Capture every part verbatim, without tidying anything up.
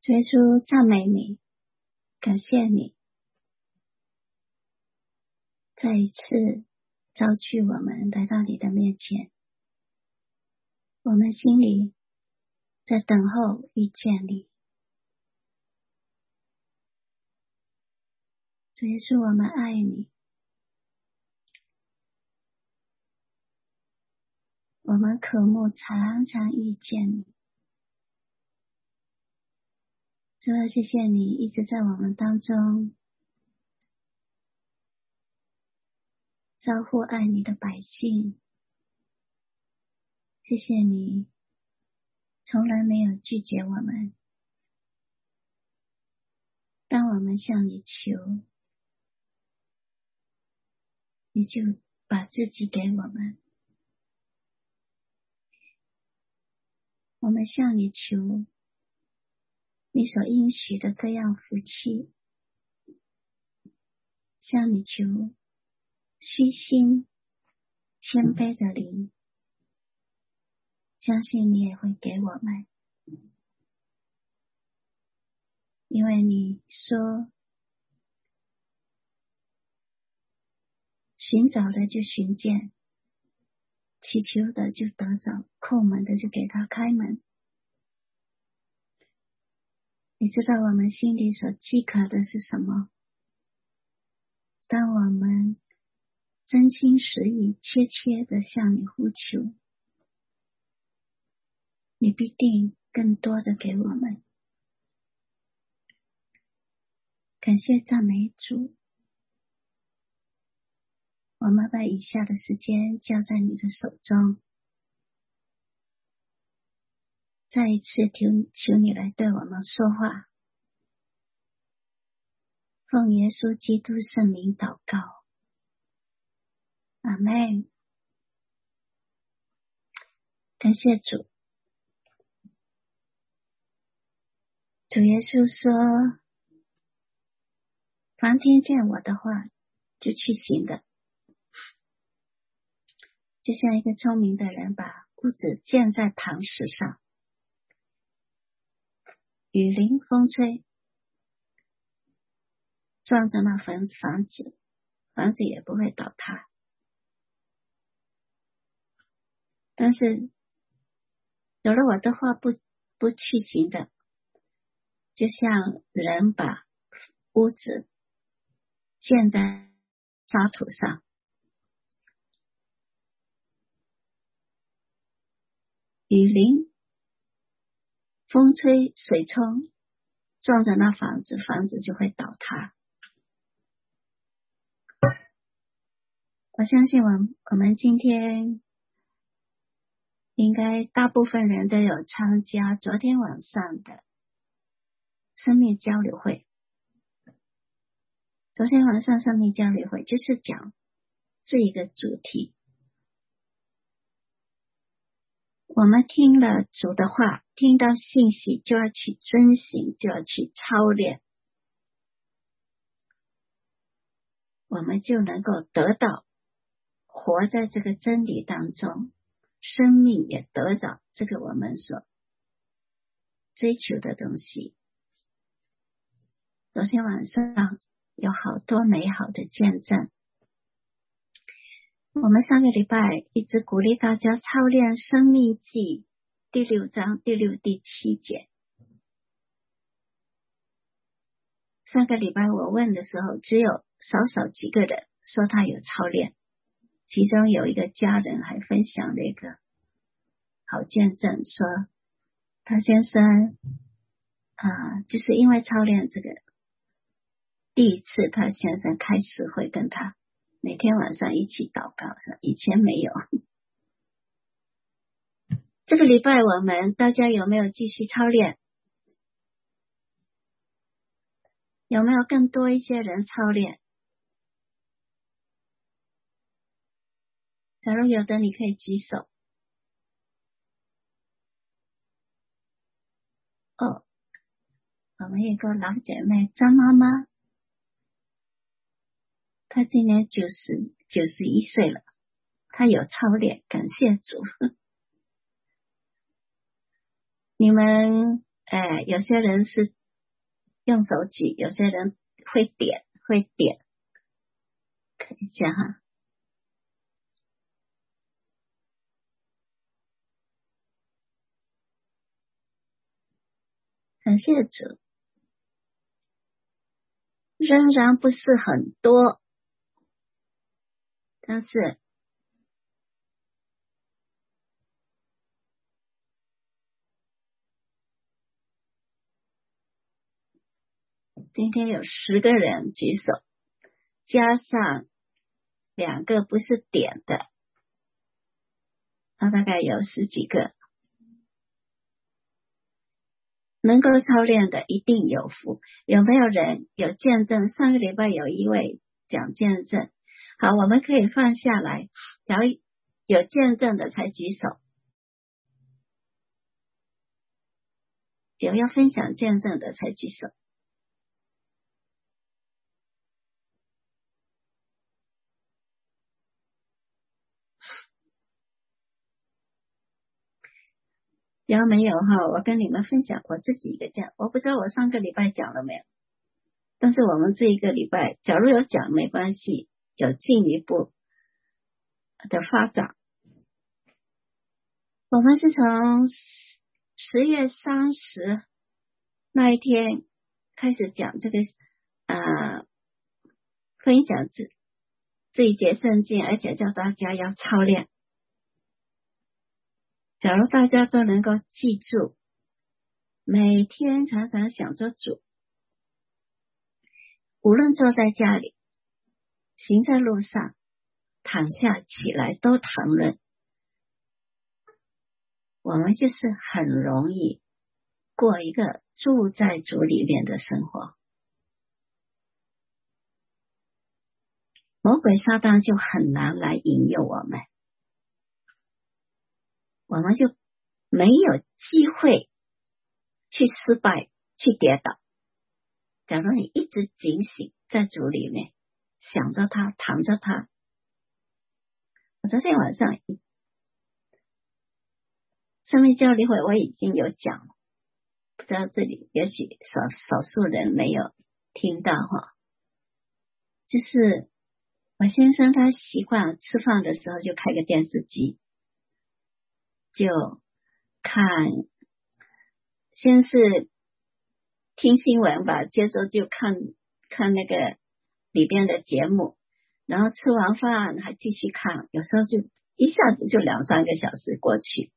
主耶稣，赞美你，感谢你再一次召聚我们来到你的面前，我们心里在等候遇见你。主耶稣，我们爱你，我们渴慕常常遇见你。主啊，谢谢你一直在我们当中招呼爱你的百姓，谢谢你从来没有拒绝我们。当我们向你求，你就把自己给我们。我们向你求你所应许的各样福气，向你求虚心谦卑的灵，相信你也会给我们。因为你说寻找的就寻见，祈求的就得着，叩门的就给他开门。你知道我们心里所饥渴的是什么？当我们真心实意切切的向你呼求，你必定更多的给我们。感谢赞美主，我们把以下的时间交在你的手中，再一次求求你来对我们说话，奉耶稣基督圣名祷告，阿们。感谢主。主耶稣说，凡听见我的话就去行的，就像一个聪明的人把屋子建在磐石上，雨淋风吹，撞着那房房子，房子也不会倒塌。但是有了我的话不不去行的，就像人把屋子建在沙土上，雨淋风吹水冲，撞着那房子，房子就会倒塌。我相信我我们今天应该大部分人都有参加昨天晚上的生命交流会。昨天晚上生命交流会就是讲这一个主题，我们听了主的话，听到信息就要去遵行，就要去操练，我们就能够得到活在这个真理当中，生命也得着这个我们所追求的东西。昨天晚上有好多美好的见证，我们上个礼拜一直鼓励大家操练生命记第六章第六第七节。上个礼拜我问的时候，只有少少几个人说他有操练，其中有一个家人还分享了一个好见证，说他先生啊、呃，就是因为操练这个，第一次他先生开始会跟他每天晚上一起祷告，说以前没有。这个礼拜我们大家有没有继续操练？有没有更多一些人操练？假如有的，你可以举手。哦，我们一个老姐妹张妈妈，她今年九十九十一岁了，她有操练，感谢主。你们哎，有些人是用手举，有些人会点，会点，看一下哈。感谢主，仍然不是很多，但是今天有十个人举手，加上两个不是点的，那大概有十几个。能够操练的一定有福。有没有人有见证？上个礼拜有一位讲见证。好，我们可以放下来，然后有见证的才举手。有要分享见证的才举手。有没有哈？我跟你们分享我自己一个讲，我不知道我上个礼拜讲了没有，但是我们这一个礼拜，假如有讲没关系，有进一步的发展。我们是从十月三十那一天开始讲这个呃分享这这一节圣经，而且叫大家要操练。假如大家都能够记住，每天常常想着主，无论坐在家里、行在路上、躺下起来都谈论，我们就是很容易过一个住在主里面的生活。魔鬼撒旦就很难来引诱我们，我们就没有机会去失败，去跌倒。假如你一直警醒在主里面，想着他，躺着他。我昨天晚上生命交流会我已经有讲了，不知道这里也许少少数人没有听到哈。就是我先生他习惯吃饭的时候就开个电视机，就看，先是听新闻吧，接着就看看那个里边的节目，然后吃完饭还继续看，有时候就一下子就两三个小时过去。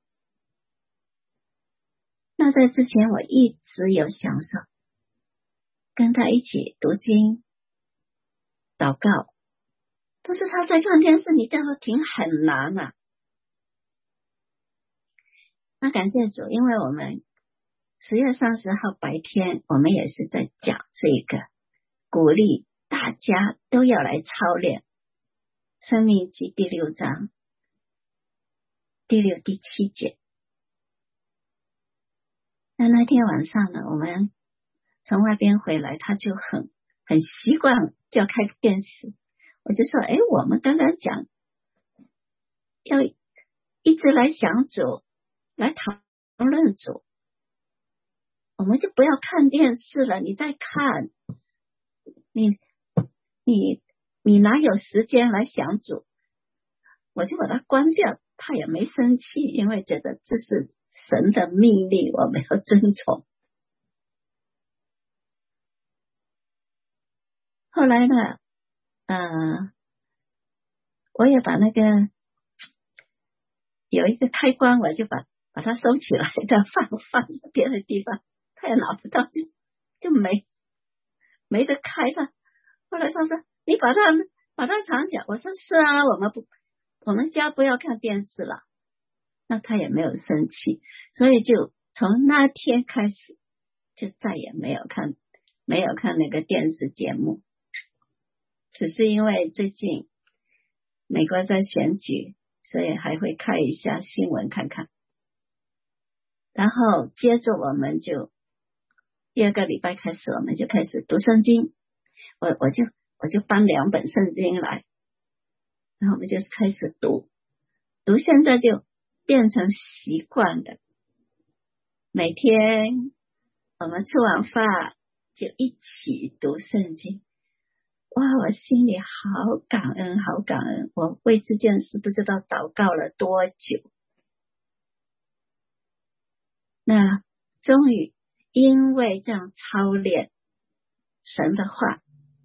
那在之前我一直有享受跟他一起读经祷告，但是他在看电视，你这样挺很难啊。那感谢主，因为我们十月三十号白天我们也是在讲这个，鼓励大家都要来操练申命记第六章第六第七节。那那天晚上呢，我们从外边回来，他就很很习惯就要开电视，我就说，诶，我们刚刚讲要一直来想主，来讨论主，我们就不要看电视了，你再看，你你你哪有时间来想主？我就把它关掉，他也没生气，因为觉得这是神的命令，我们要遵从。后来呢，呃，我也把那个有一个开关，我就把把它收起来的，放放在别的地方，他也拿不到，就就没没得开了。后来他说：“你把它把它藏起来。”我说：“是啊，我们不我们家不要看电视了。”那他也没有生气，所以就从那天开始就再也没有看没有看那个电视节目，只是因为最近美国在选举，所以还会看一下新闻看看。然后接着我们就第二个礼拜开始，我们就开始读圣经，我我就我就搬两本圣经来，然后我们就开始读读，现在就变成习惯的，每天我们吃完饭就一起读圣经。哇，我心里好感恩，好感恩！我为这件事不知道祷告了多久。那终于因为这样操练神的话，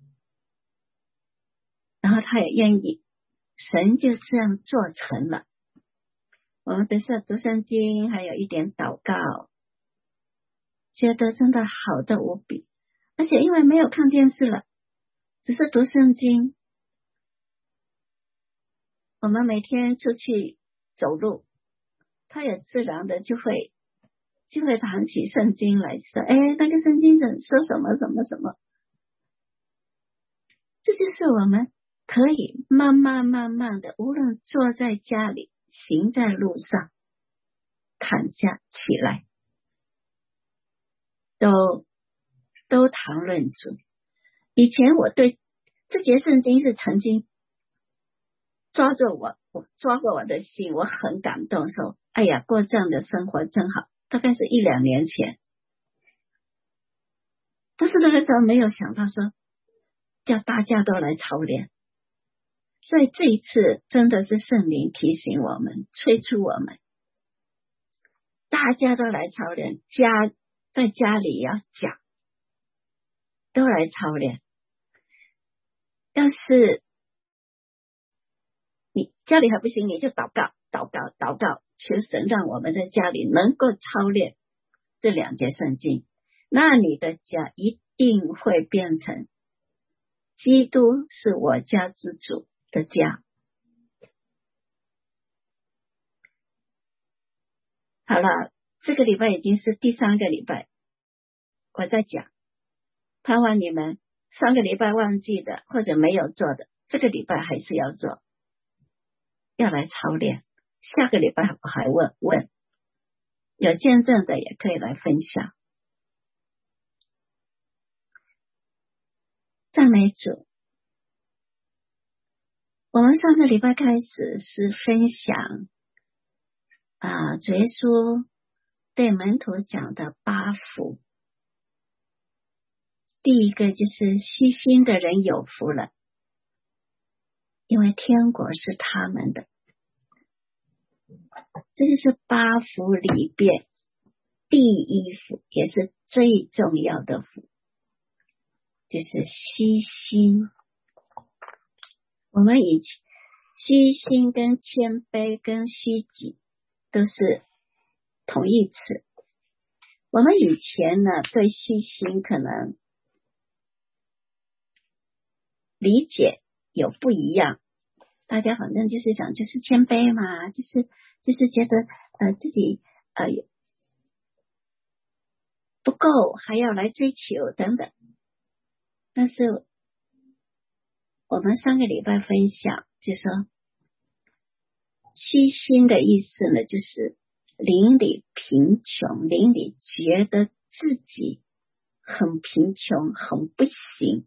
然后他也愿意，神就这样做成了。我们不是读圣经，还有一点祷告，觉得真的好的无比。而且因为没有看电视了，只是读圣经，我们每天出去走路，他也自然的就会就会谈起圣经来说，哎，那个圣经说什么什么什么。这就是我们可以慢慢慢慢的，无论坐在家里，行在路上，躺下起来，都都谈论主。以前我对这节圣经是曾经抓着我，我抓过我的心，我很感动，说哎呀，过这样的生活真好。大概是一两年前，但是那个时候没有想到说叫大家都来操练。所以这一次真的是圣灵提醒我们，催促我们，大家都来操练，家在家里要讲，都来操练。要是你家里还不行，你就祷告祷告祷告，求神让我们在家里能够操练这两节圣经，那你的家一定会变成基督是我家之主的家。好了，这个礼拜已经是第三个礼拜，我在讲，盼望你们上个礼拜忘记的或者没有做的，这个礼拜还是要做，要来操练。下个礼拜我还问问，有见证的也可以来分享。赞美主。我们上个礼拜开始是分享啊，主耶稣对门徒讲的八福。第一个就是虚心的人有福了，因为天国是他们的。这个是八福里边第一福，也是最重要的福，就是虚心。我们以前虚心跟谦卑跟虚己都是同义词。我们以前呢，对虚心可能理解有不一样，大家反正就是想就是谦卑嘛，就是就是觉得呃自己呃不够，还要来追求等等。但是我们上个礼拜分享就说，虚心的意思呢，就是邻里贫穷，邻里觉得自己很贫穷很不行，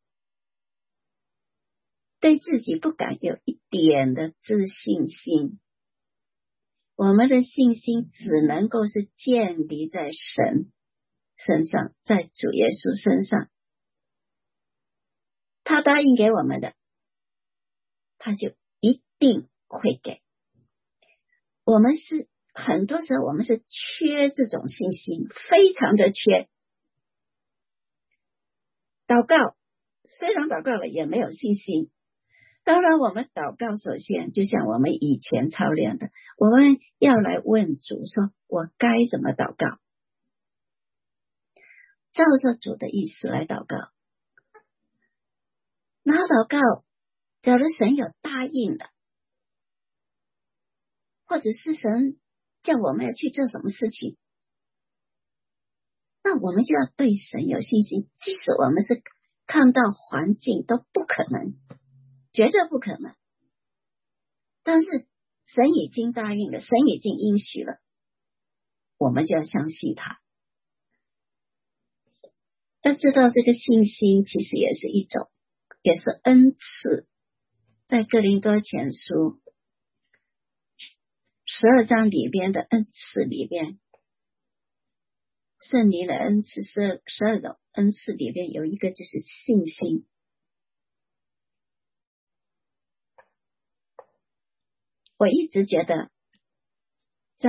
对自己不敢有一点的自信心。我们的信心只能够是建立在神身上，在主耶稣身上，他答应给我们的，他就一定会给。我们是很多时候我们是缺这种信心，非常的缺。祷告虽然祷告了也没有信心。当然我们祷告首先就像我们以前操练的，我们要来问主说我该怎么祷告，照着主的意思来祷告。然后祷告，假如神有答应的，或者是神叫我们要去做什么事情，那我们就要对神有信心，即使我们是看到环境都不可能，绝对不可能，但是神已经答应了，神已经应许了，我们就要相信他。要知道这个信心其实也是一种，也是恩赐。在哥林多前书十二章里边的恩赐里边， 圣灵的恩赐，十二十二种恩赐里边有一个就是信心。我一直觉得在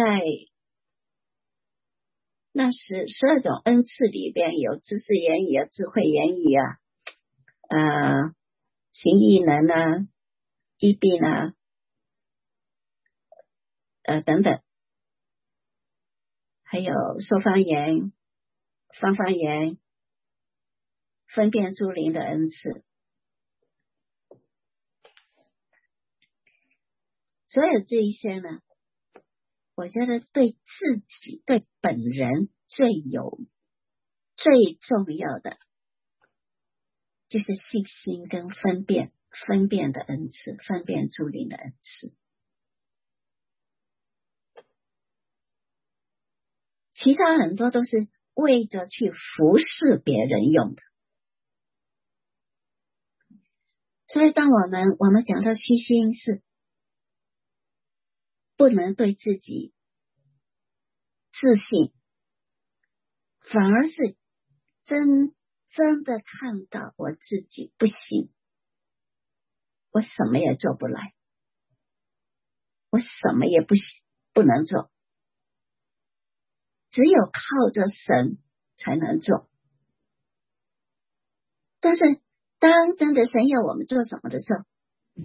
那十十二种恩赐里边有知识言语啊、智慧言语啊、呃、行异能啊、医病啊、呃等等，还有说方言、方方言、分辨诸灵的恩赐。所有这一些呢，我觉得对自己、对本人最有、最重要的就是信心跟分辨、分辨的恩赐，分辨诸灵的恩赐。其他很多都是为着去服侍别人用的。所以当我们我们讲到虚心，是不能对自己自信，反而是真真的看到我自己不行，我什么也做不来，我什么也不不能做，只有靠着神才能做。但是当真的神要我们做什么的时候，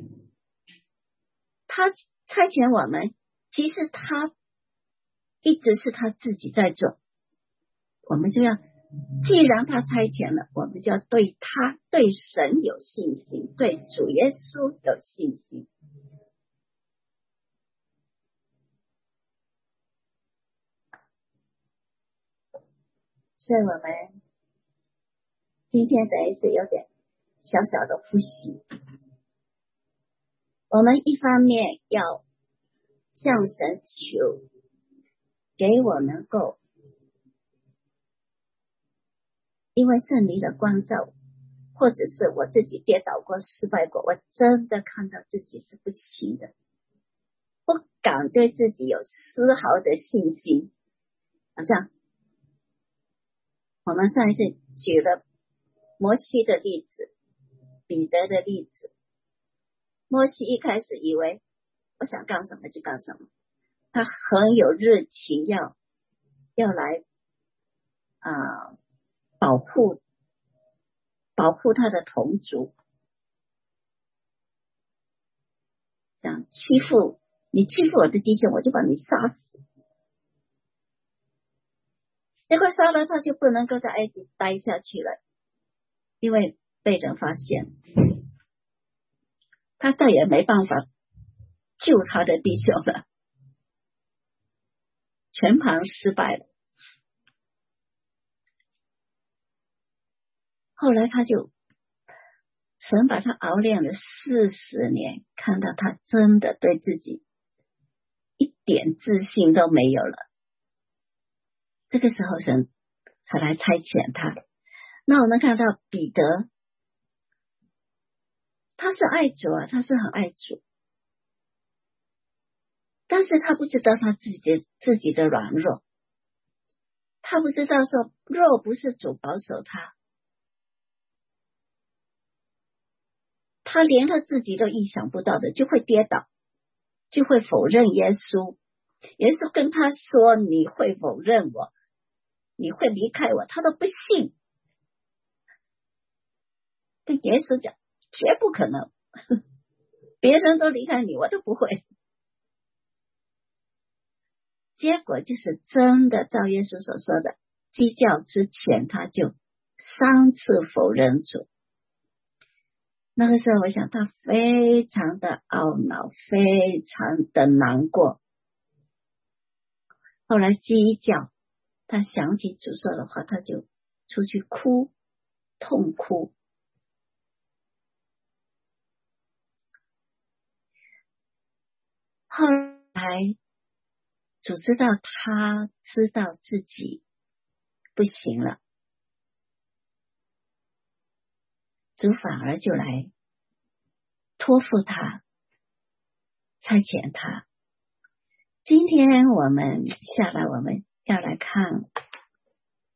他差遣我们，其实他一直是他自己在做，我们就要，既然他差遣了，我们就要对他、对神有信心，对主耶稣有信心。所以我们今天等于是有点小小的复习。我们一方面要向神求，给我能够因为圣灵的光照，或者是我自己跌倒过、失败过，我真的看到自己是不行的，不敢对自己有丝毫的信心。好像我们上一次举了摩西的例子、彼得的例子。摩西一开始以为我想干什么就干什么，他很有热情，要要来啊、呃、保护保护他的同族，想欺负你欺负我的弟兄，我就把你杀死。结果杀了他就不能够在埃及待下去了，因为被人发现，他再也没办法救他的弟兄了，全盘失败了。后来他就神把他熬炼了四十年，看到他真的对自己一点自信都没有了，这个时候神才来差遣他。那我们看到彼得，他是爱主啊，他是很爱主，但是他不知道他自己的自己的软弱，他不知道说若不是主保守他，他连他自己都意想不到的就会跌倒，就会否认耶稣。耶稣跟他说你会否认我，你会离开我，他都不信，跟耶稣讲绝不可能，别人都离开你我都不会。结果就是真的照耶稣所说的，鸡叫之前他就三次否认主。那个时候我想他非常的懊恼，非常的难过。后来鸡叫，他想起主说的话，他就出去哭，痛哭。后来主知道他知道自己不行了，主反而就来托付他，差遣他。今天我们下来我们要来看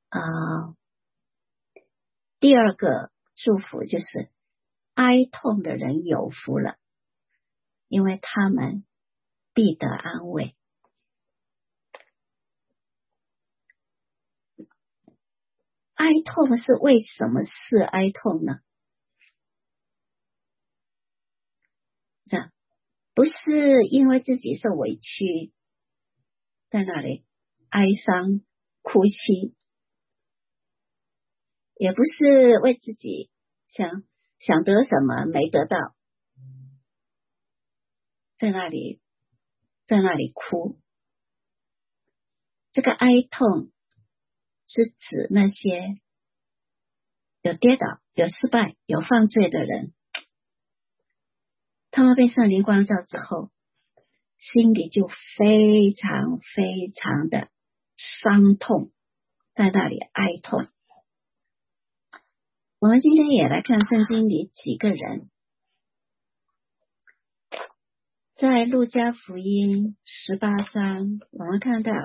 啊、呃，第二个祝福就是哀痛的人有福了，因为他们必得安慰。哀痛是为什么是哀痛呢？是啊，不是因为自己受委屈，在那里哀伤哭泣，也不是为自己想想得什么没得到，在那里在那里哭。这个哀痛是指那些有跌倒、有失败、有犯罪的人，他们被圣灵光照之后，心里就非常非常的伤痛，在那里哀痛。我们今天也来看圣经里几个人，在路加福音十八章，我们看到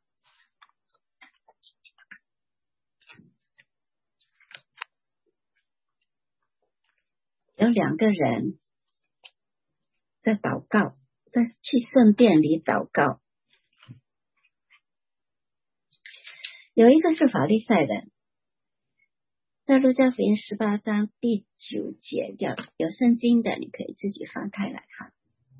有两个人在祷告，在去圣殿里祷告。有一个是法利赛人，在路加福音十八章第九节，叫有圣经的你可以自己翻开来看。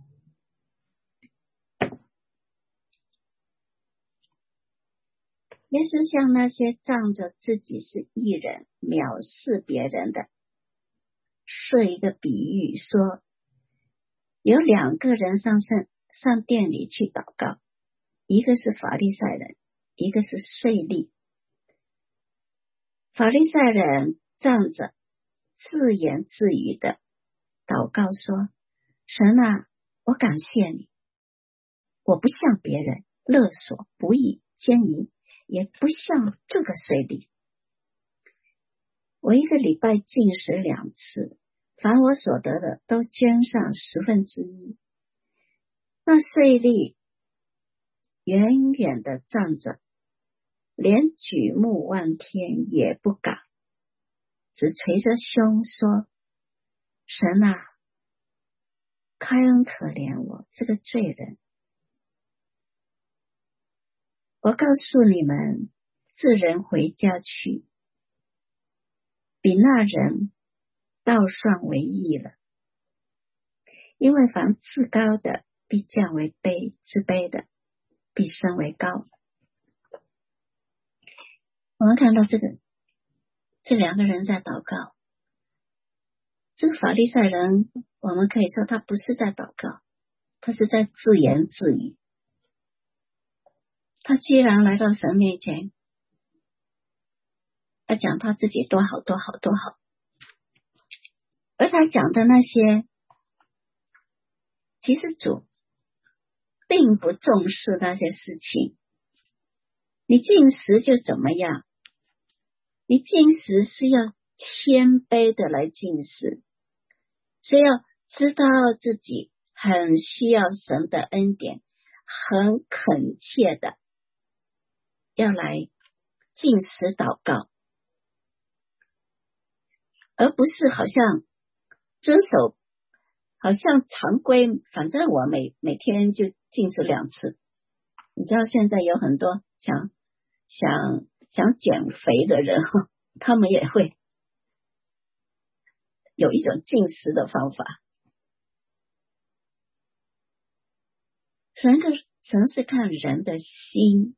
耶稣向那些仗着自己是义人藐视别人的设一个比喻，说有两个人上圣上殿里去祷告，一个是法利赛人，一个是税吏。法利赛人站着自言自语的祷告说，神啊，我感谢你，我不像别人勒索不义奸淫，也不像这个税吏。我一个礼拜禁食两次，凡我所得的都捐上十分之一。那税吏远远的站着，连举目望天也不敢，只捶着胸说，神啊，开恩可怜我这个罪人。我告诉你们，这人回家去，比那人倒算为义了。因为凡自高的必降为卑，自卑的必升为高。我们看到这个这两个人在祷告，这个法利赛人，我们可以说他不是在祷告，他是在自言自语。他既然来到神面前，他讲他自己多好多好多好，而他讲的那些，其实主并不重视那些事情。你进食就怎么样？你进食是要谦卑的来进食，是要知道自己很需要神的恩典，很恳切的要来进食祷告，而不是好像遵守好像常规，反正我每每天就进食两次。你知道现在有很多想想想减肥的人，他们也会有一种进食的方法。神的神是看人的心，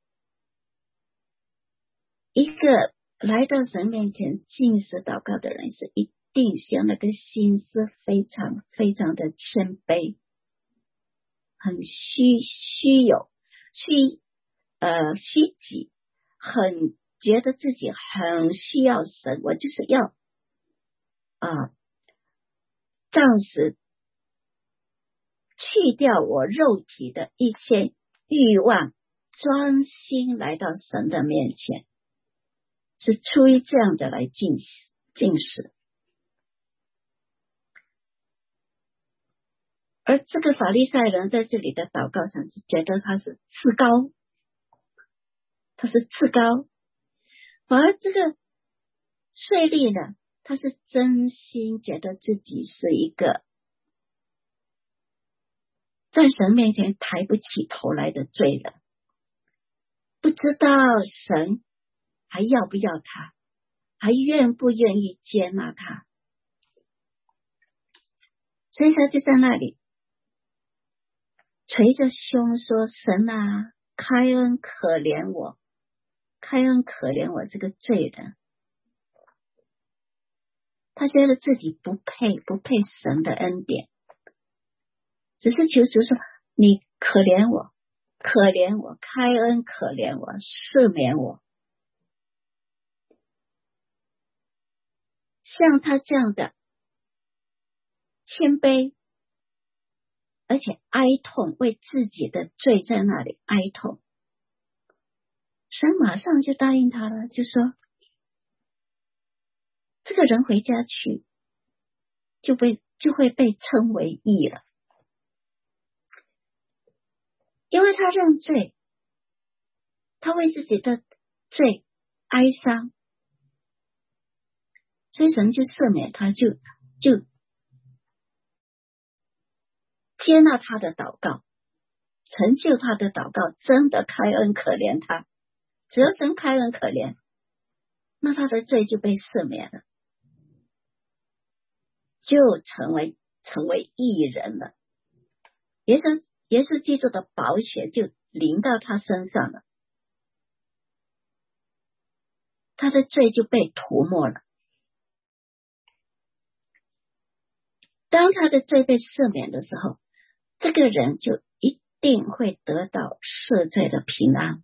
一个来到神面前进食祷告的人，是一定是那个心是非常非常的谦卑，很虚虚有虚呃虚己，很觉得自己很需要神，我就是要啊暂时去掉我肉体的一些欲望，专心来到神的面前，是出于这样的来进进食。而这个法利赛人在这里的祷告上是觉得他是自高，他是自高， 反而这个税吏呢，他是真心觉得自己是一个在神面前抬不起头来的罪人，不知道神还要不要他，还愿不愿意接纳他，所以他就在那里捶着胸说：神啊，开恩可怜我，开恩可怜我这个罪人。他觉得自己不配，不配神的恩典，只是求主说：你可怜我，可怜我，开恩可怜我，赦免我。像他这样的谦卑，而且哀痛，为自己的罪在那里哀痛，神马上就答应他了，就说这个人回家去就被就会被称为义了，因为他认罪，他为自己的罪哀伤，所以神就赦免他，就就接纳他的祷告，成就他的祷告，真的开恩可怜他。只要神开恩可怜，那他的罪就被赦免了，就成为成为义人了。耶稣耶稣基督的宝血就淋到他身上了，他的罪就被涂抹了。当他的罪被赦免的时候，这个人就一定会得到赦罪的平安。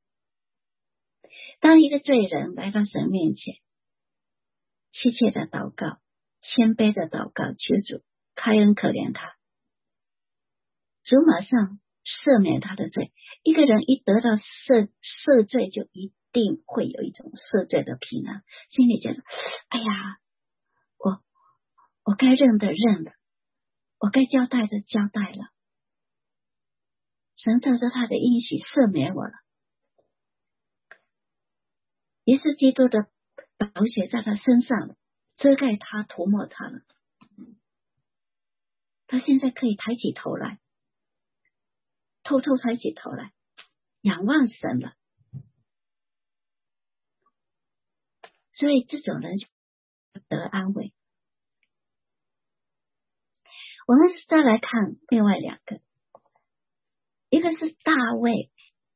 当一个罪人来到神面前，切切的祷告，谦卑的祷告，求主开恩可怜他，主马上赦免他的罪。一个人一得到赦赦罪，就一定会有一种赦罪的平安，心里觉得哎呀，我我该认的认了，我该交代的交代了，神照着他的应许赦免我了。耶稣基督的宝血在他身上了，遮盖他，涂抹他了，他现在可以抬起头来，偷偷抬起头来仰望神了。所以这种人得安慰。我们再来看另外两个，一个是大卫。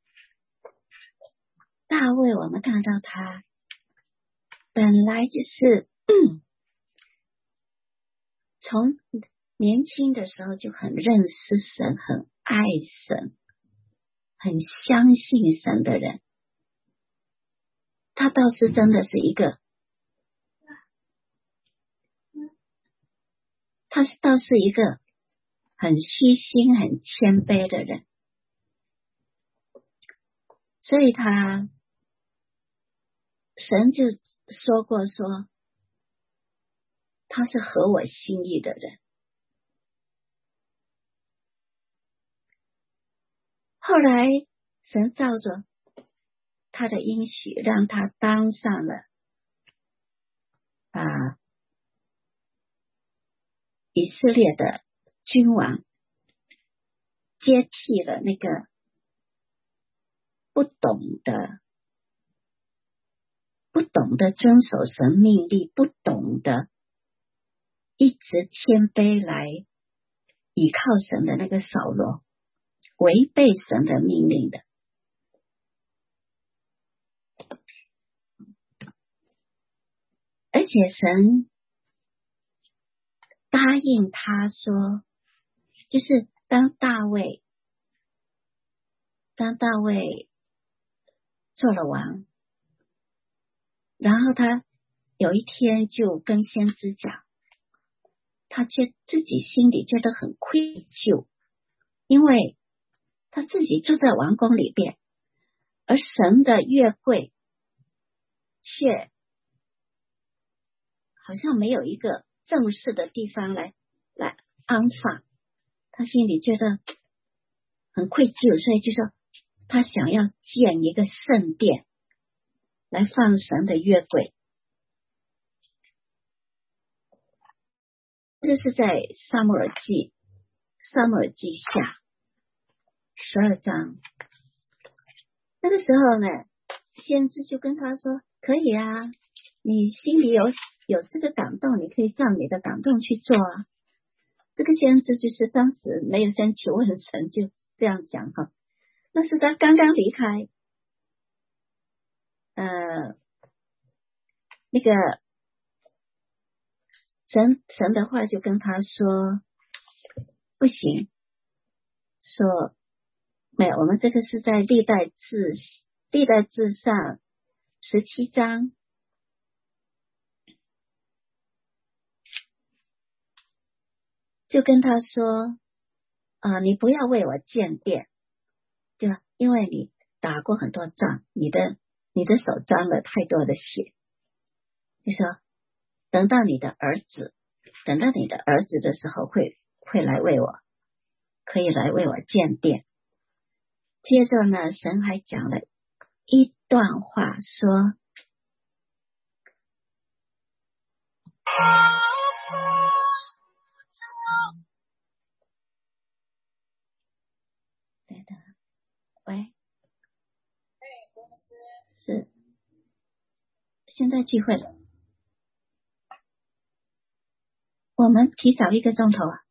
大卫我们看到他本来就是从年轻的时候就很认识神，很爱神，很相信神的人。他倒是真的是一个他倒是一个很虚心很谦卑的人，所以他神就说过说他是合我心意的人。后来神照着他的应许，让他当上了啊以色列的君王，接替了那个不懂得不懂得遵守神命令，不懂得一直谦卑来倚靠神的那个扫罗，违背神的命令的。而且神答应他说，就是当大卫当大卫做了王，然后他有一天就跟先知讲，他觉自己心里觉得很愧疚，因为他自己住在王宫里边，而神的约柜却好像没有一个正式的地方来来安放，他心里觉得很愧疚，所以就说他想要建一个圣殿， 来放神的约柜。这是在撒母耳记撒母耳记下十二章。那个时候呢，先知就跟他说，可以啊，你心里有有这个感动，你可以照你的感动去做啊。这个先知就是当时没有先求问神，就这样讲哈。那是他刚刚离开，呃，那个神神的话就跟他说，不行，说没有，我们这个是在历代志历代志上十七章。就跟他说，呃，你不要为我建殿，对吧？因为你打过很多仗，你的你的手沾了太多的血。就说等到你的儿子，等到你的儿子的时候会会来为我，可以来为我建殿。接着呢，神还讲了一段话说，对的，喂，是现在聚会了，我们提早一个钟头啊。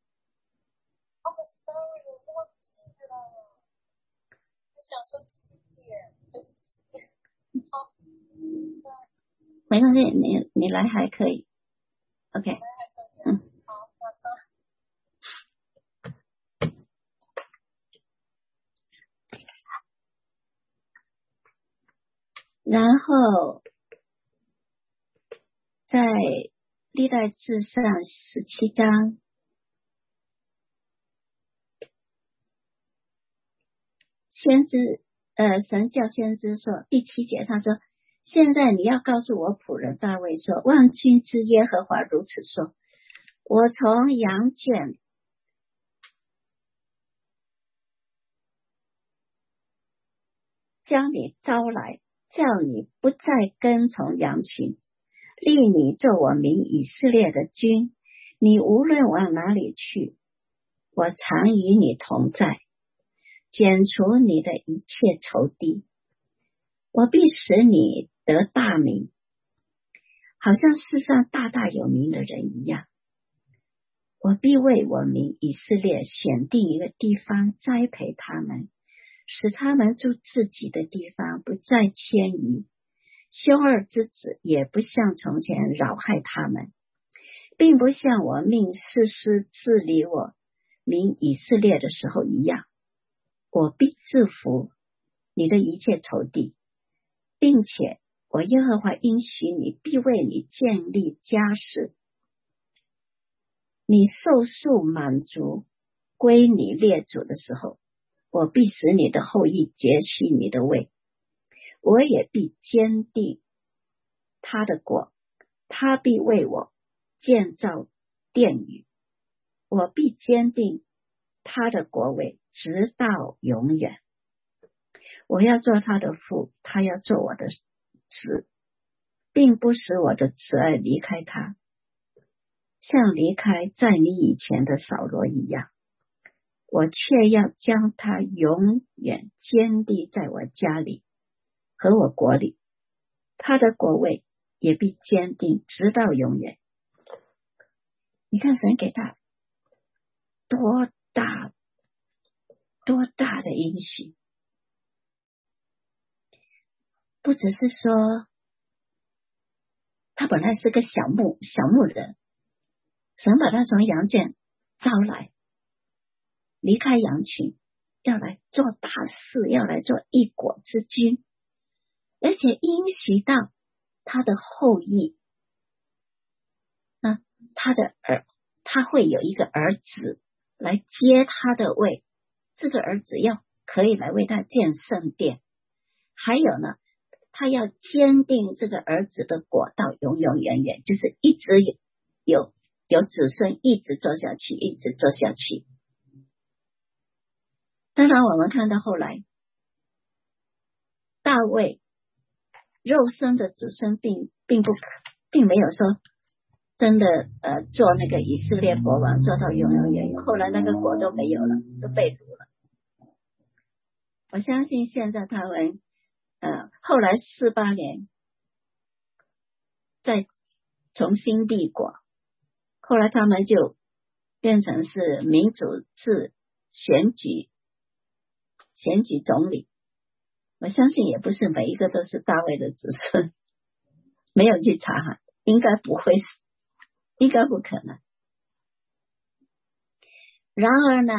没关系，你你来还可以 ，OK， 嗯。然后在历代志上十七章，先知呃，神叫先知说，第七节他说，现在你要告诉我仆人大卫说，万军之耶和华如此说，我从羊圈将你招来，叫你不再跟从羊群，立你做我民以色列的君，你无论往哪里去，我常与你同在，剪除你的一切仇敌，我必使你得大名，好像世上大大有名的人一样。我必为我民以色列选定一个地方，栽培他们，使他们住自己的地方，不再迁移。凶恶之子也不像从前扰害他们，并不像我命士师治理我民以色列的时候一样。我必制服你的一切仇敌，并且我耶和华应许你，必为你建立家室。你寿数满足归你列祖的时候，我必使你的后裔接续你的位，我也必坚定他的国，他必为我建造殿宇，我必坚定他的国位直到永远。我要做他的父，他要做我的子，并不使我的慈爱离开他，像离开在你以前的扫罗一样，我却要将他永远坚定在我家里和我国里，他的国位也必坚定直到永远。你看神给他多大多大的应许，不只是说他本来是个小牧小牧人，神把他从羊圈招来，离开羊群，要来做大事，要来做一国之君，而且应许到他的后裔，那他的儿他会有一个儿子来接他的位，这个儿子要可以来为他建圣殿，还有呢，他要坚定这个儿子的国到永永远远，就是一直有有有子孙一直做下去，一直做下去。当然我们看到后来大卫肉身的子孙并并不可，并没有说真的呃做那个以色列国王做到永永远远，后来那个国都没有了，都被掳了。我相信现在他们呃后来四八年再重新立国，后来他们就变成是民主制选举选举总理。我相信也不是每一个都是大卫的子孙，没有去查哈，应该不会是，应该不可能。然而呢，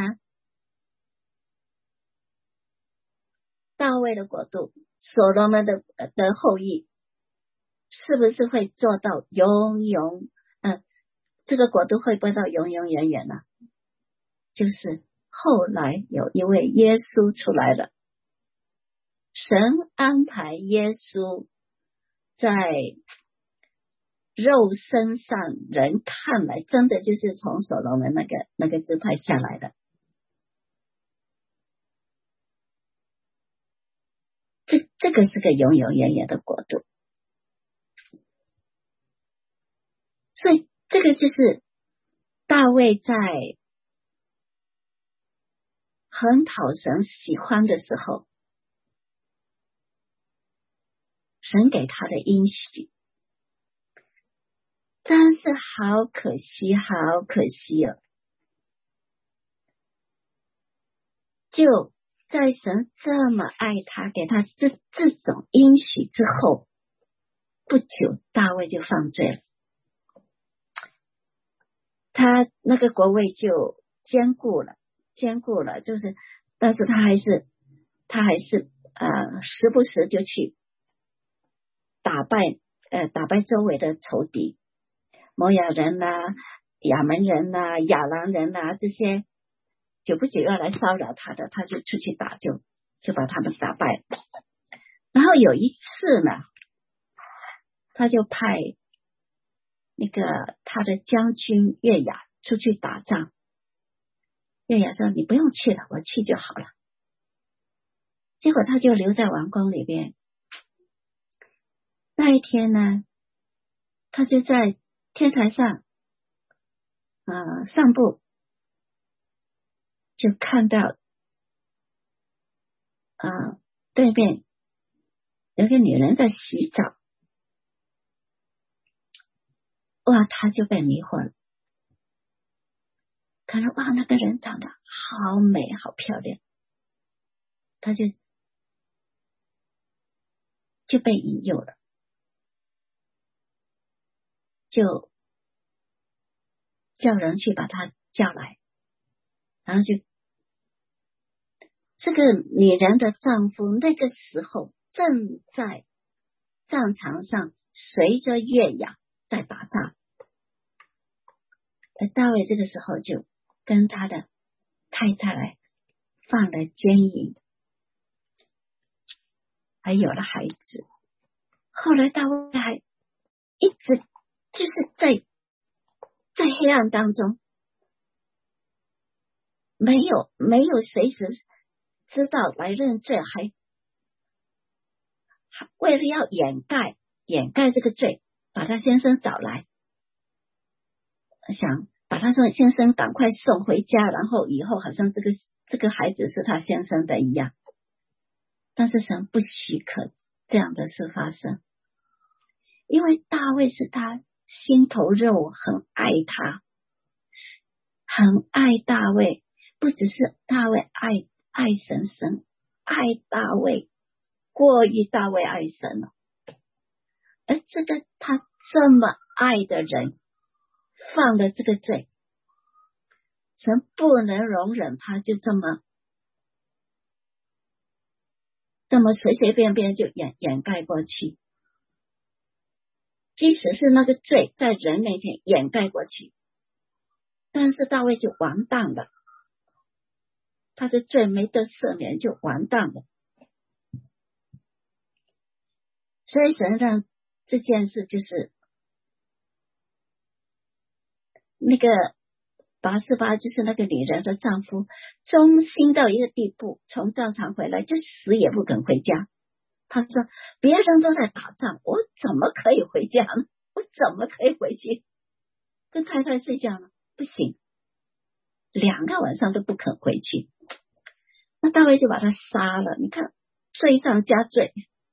大卫的国度，所罗门的的后裔，是不是会做到永永呃，这个国度会不会到永永远远呢？就是后来有一位耶稣出来了，神安排耶稣在肉身上人看来，真的就是从所罗门那个那个支派下来的。这这个是个永永远远的国度，所以这个就是大卫在很讨神喜欢的时候，神给他的应许。但是好可惜，好可惜哦！就在神这么爱他，给他这这种应许之后，不久大卫就犯罪了。他那个国位就坚固了，坚固了，就是，但是他还是，他还是呃，时不时就去打败呃打败周围的仇敌。摩亚人呐、啊、亚门人呐、啊、亚兰人呐、啊、这些，久不久要来骚扰他的，他就出去打，就就把他们打败。然后有一次呢，他就派那个他的将军约雅出去打仗。约雅说：“你不用去了，我去就好了。”结果他就留在王宫里边。那一天呢，他就在天台上呃散步，就看到呃对面有个女人在洗澡，哇，他就被迷惑了，看到哇那个人长得好美好漂亮，他就就被引诱了，就叫人去把他叫来，然后就这个女人的丈夫那个时候正在战场上随着约雅在打仗，而大卫这个时候就跟他的太太放了奸淫，还有了孩子。后来大卫还一直就是在在黑暗当中，没有没有随时知道来认罪，还还为了要掩盖掩盖这个罪，把他先生找来，想把他说先生赶快送回家，然后以后好像这个这个孩子是他先生的一样。但是神不许可这样的事发生，因为大卫是他心头肉，很爱他，很爱大卫，不只是大卫爱爱神，神爱大卫，过于大卫爱神了。而这个他这么爱的人犯了这个罪，神不能容忍他就这么这么随随便便就掩掩盖过去。即使是那个罪在人面前掩盖过去，但是大卫就完蛋了，他的罪没得赦免就完蛋了。所以神让这件事就是那个拔示巴，就是那个女人的丈夫忠心到一个地步，从战场回来就死也不肯回家， 他说别人都在打仗，我怎么可以回家呢？我怎么可以回去跟太太睡觉呢？不行，两个晚上都不肯回去。那大卫就把他杀了，你看罪上加罪。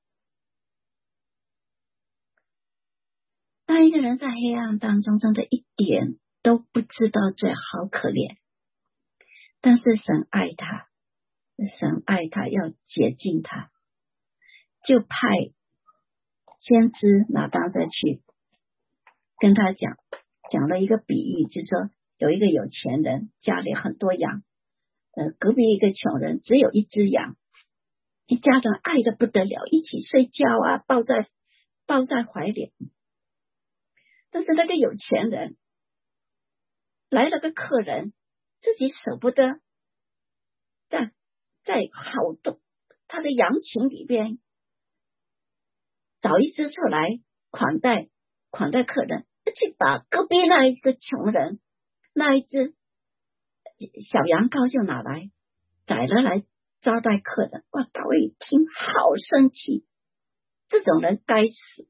当一个人在黑暗当中，真的一点都不知道罪，好可怜。但是神爱他，神爱他，要洁净他，就派先知拿当再去跟他讲，讲了一个比喻，就是说有一个有钱人家里很多羊，呃，隔壁一个穷人只有一只羊，一家人爱得不得了，一起睡觉啊，抱在抱在怀里。但是那个有钱人来了个客人，自己舍不得在在好多他的羊群里边找一只出来款待款待客人，去把隔壁那一个穷人那一只小羊羔就拿来宰了来招待客人。哇，大卫一听好生气，这种人该死。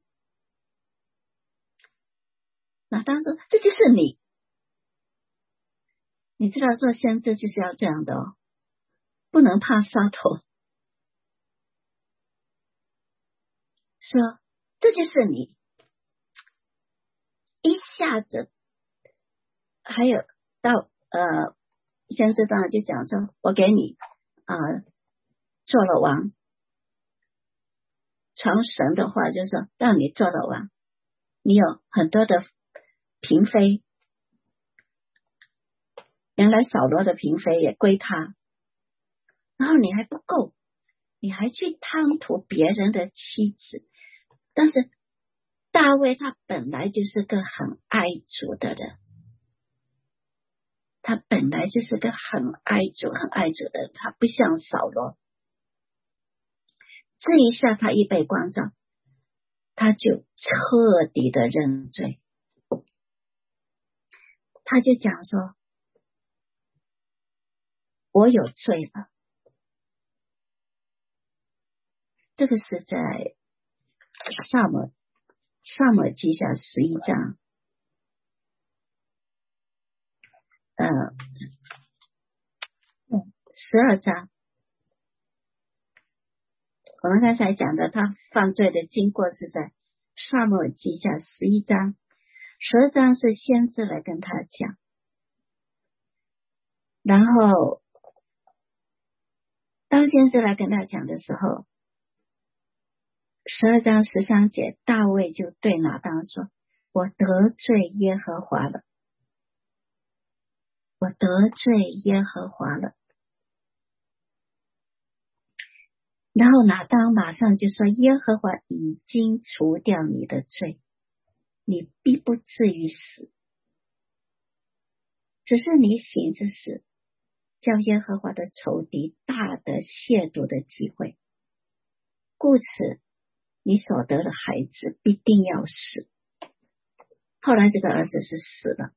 拿当说这就是你，你知道做先知就是要这样的哦，不能怕杀头，说这就是你，一下子。还有到呃先知当然就讲说，我给你啊、呃、做了王，传神的话就是说让你做了王，你有很多的嫔妃，原来扫罗的嫔妃也归他，然后你还不够，你还去贪图别人的妻子。但是大卫他本来就是个很爱主的人，他本来就是个很爱主很爱主的人，他不像扫罗，这一下他一被光照，他就彻底的认罪，他就讲说我有罪了。这个是在撒母撒母耳记下十一章呃十二章，我们刚才讲的他犯罪的经过是在撒母耳记下十一章，十二章是先知来跟他讲，然后当先知来跟他讲的时候，十二章十三节，大卫就对拿当说，我得罪耶和华了，我得罪耶和华了。然后拿当马上就说，耶和华已经除掉你的罪，你必不至于死，只是你行之时叫耶和华的仇敌大得亵渎的机会，故此你所得的孩子必定要死。后来这个儿子是死了。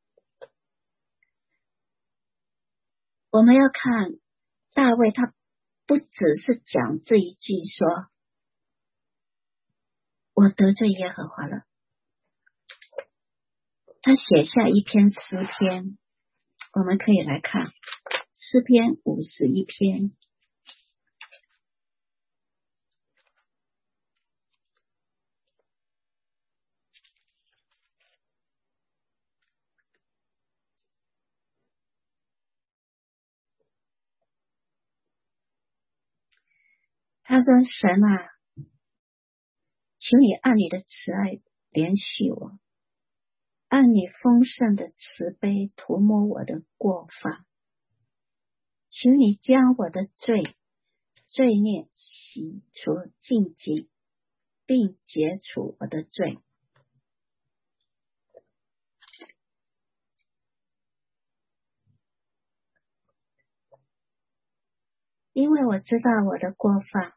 我们要看大卫，他不只是讲这一句说我得罪耶和华了，他写下一篇诗篇，我们可以来看诗篇五十一篇。他说，神啊，求你按你的慈爱怜恤我，按你丰盛的慈悲涂抹我的过犯，求你将我的罪罪孽洗除净尽，并解除我的罪。因为我知道我的过犯，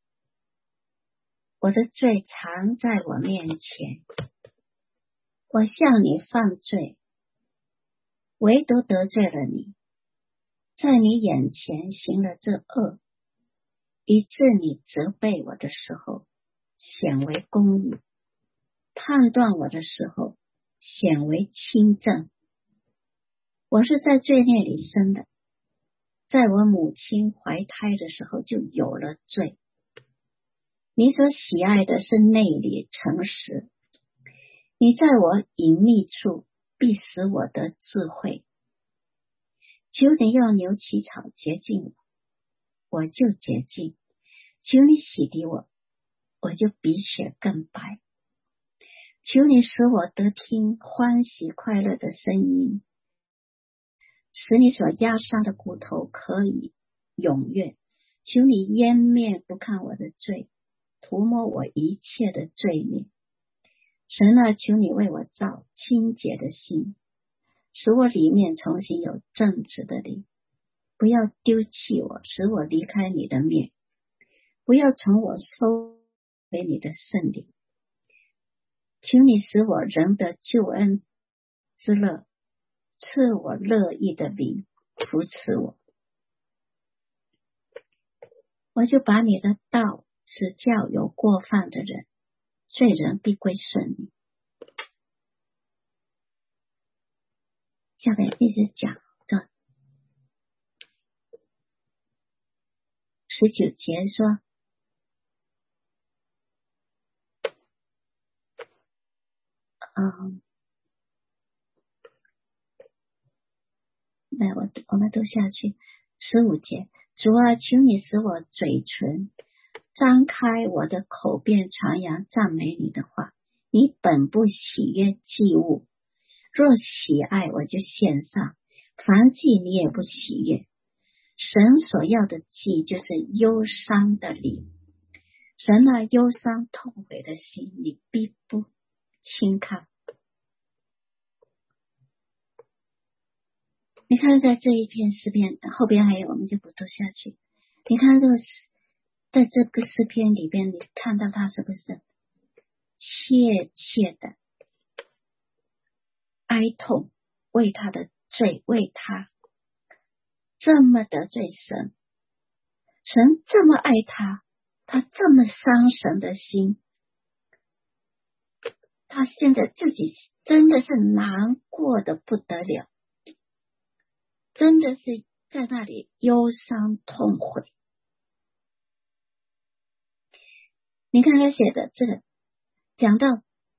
我的罪藏在我面前，我向你犯罪，唯独得罪了你，在你眼前行了这恶， 以致你责备我的时候显为公义，判断我的时候显为清正。我是在罪孽里生的，在我母亲怀胎的时候就有了罪。你所喜爱的是内里诚实，你在我隐秘处必使我得智慧。求你用牛起草洁净我，我就洁净；求你洗涤我，我就比雪更白。求你使我得听欢喜快乐的声音，使你所压伤的骨头可以踊跃。求你掩面不看我的罪，涂抹我一切的罪孽。神啊，求你为我造清洁的心，使我里面重新有正直的灵。不要丢弃我，使我离开你的面，不要从我收回你的圣灵。请你使我仍得救恩之乐，赐我乐意的灵扶持我。我就把你的道指教有过犯的人，罪人必归顺你。下面一直讲这十九节说，嗯，来我我们读下去。十五节，主啊，求你使我嘴唇张开，我的口便传扬赞美你的话。你本不喜悦祭物，若喜爱我就献上，凡祭你也不喜悦。神所要的祭就是忧伤的灵，神那忧伤痛悔的心你必不轻看。你看在这一篇诗篇后边还有，我们就不读下去。你看这个在这个诗篇里边，你看到他是不是切切的哀痛，为他的罪，为他这么得罪神，神这么爱他，他这么伤神的心，他现在自己真的是难过的不得了，真的是在那里忧伤痛悔。你看他写的这个，讲到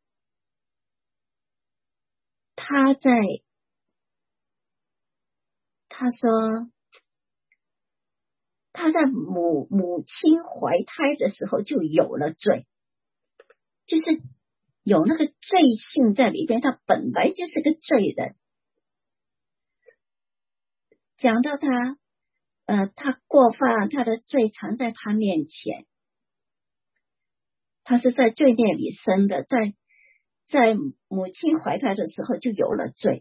他在他说他在母母亲怀胎的时候就有了罪，就是有那个罪性在里边，他本来就是个罪人。讲到他呃，他过犯，他的罪藏在他面前，他是在罪孽里生的，在在母亲怀胎的时候就有了罪。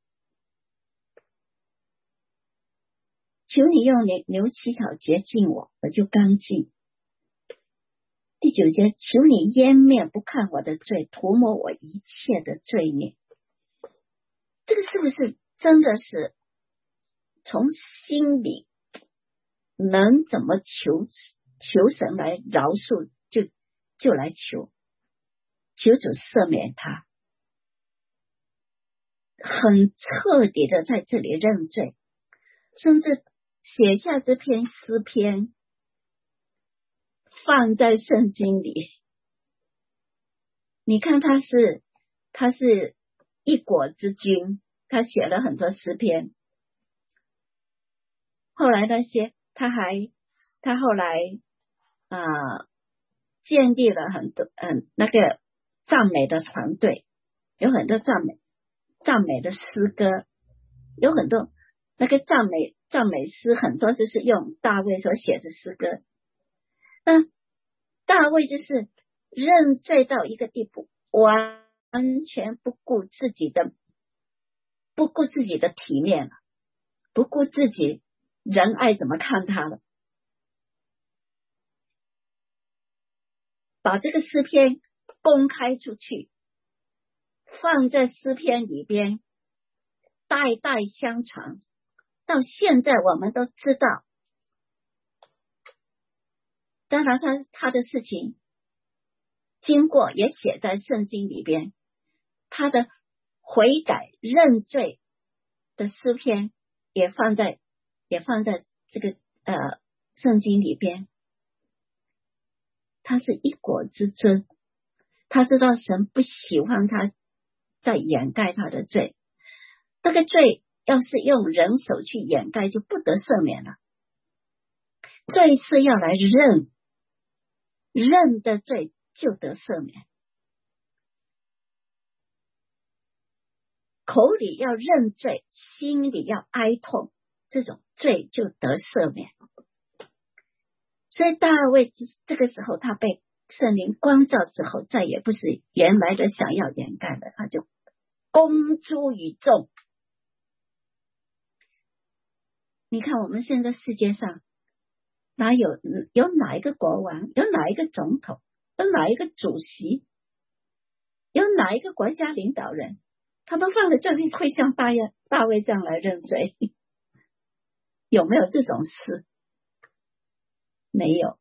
求你用牛牛起草洁净我，我就干净。第九节，求你掩面不看我的罪，涂抹我一切的罪孽。这个是不是真的是从心里能怎么求求神来饶恕，就就来求求主赦免他，很彻底的在这里认罪，甚至写下这篇诗篇放在圣经里。你看他是他是一国之君，他写了很多诗篇，后来那些他还他后来啊、呃、建立了很多嗯那个赞美的团队，有很多赞美赞美的诗歌，有很多那个赞美赞美诗，很多就是用大卫所写的诗歌。那大卫就是认罪到一个地步，完全不顾自己的不顾自己的体面了，不顾自己人爱怎么看他了，把这个诗篇公开出去，放在诗篇里边，代代相传。到现在我们都知道当然他他的事情经过也写在圣经里边，他的悔改认罪的诗篇也放在也放在这个呃圣经里边。他是一国之尊，他知道神不喜欢他在掩盖他的罪，那个罪要是用人手去掩盖就不得赦免了，罪是要来认，认的罪就得赦免，口里要认罪，心里要哀痛，这种罪就得赦免。所以大卫这个时候他被圣灵光照之后，再也不是原来的想要掩盖了，他就公诸于众。你看我们现在世界上哪有有哪一个国王，有哪一个总统，有哪一个主席，有哪一个国家领导人，他们犯了罪会像大卫大卫这样来认罪？有没有这种事？没有。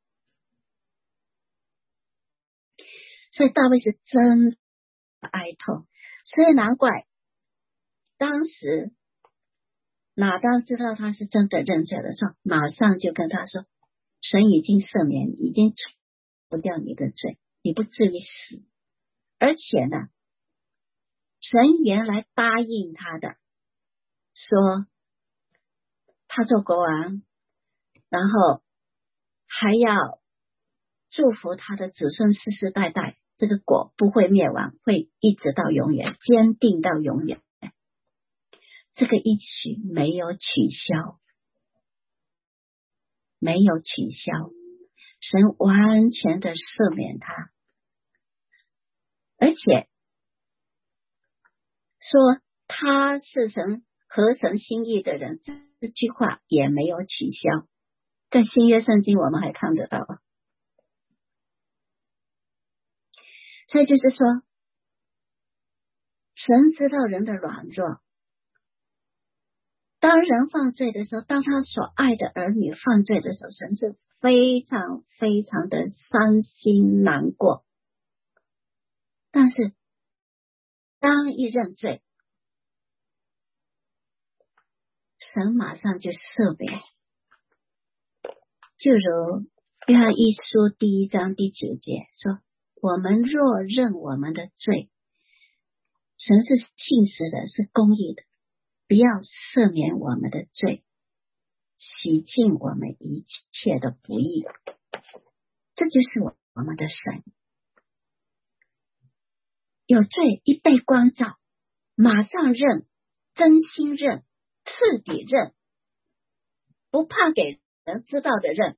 所以大卫是真哀痛，所以难怪当时拿当知道他是真的认罪的时候，马上就跟他说，神已经赦免，已经除不掉你的罪，你不至于死。而且呢，神原来答应他的，说他做国王，然后还要祝福他的子孙世世代代，这个国不会灭亡，会一直到永远，坚定到永远。这个应许没有取消，没有取消，神完全的赦免他，而且说他是神合神心意的人，这句话也没有取消，在新约圣经我们还看得到。所以就是说，神知道人的软弱，当人犯罪的时候，当他所爱的儿女犯罪的时候，神是非常非常的伤心难过。但是当一认罪，神马上就赦免。就如约翰一书第一章第九节说，我们若认我们的罪，神是信实的，是公义的，不要赦免我们的罪，洗净我们一切的不义。这就是我我们的神。有罪一被光照，马上认，真心认，彻底认，不怕给人知道的认。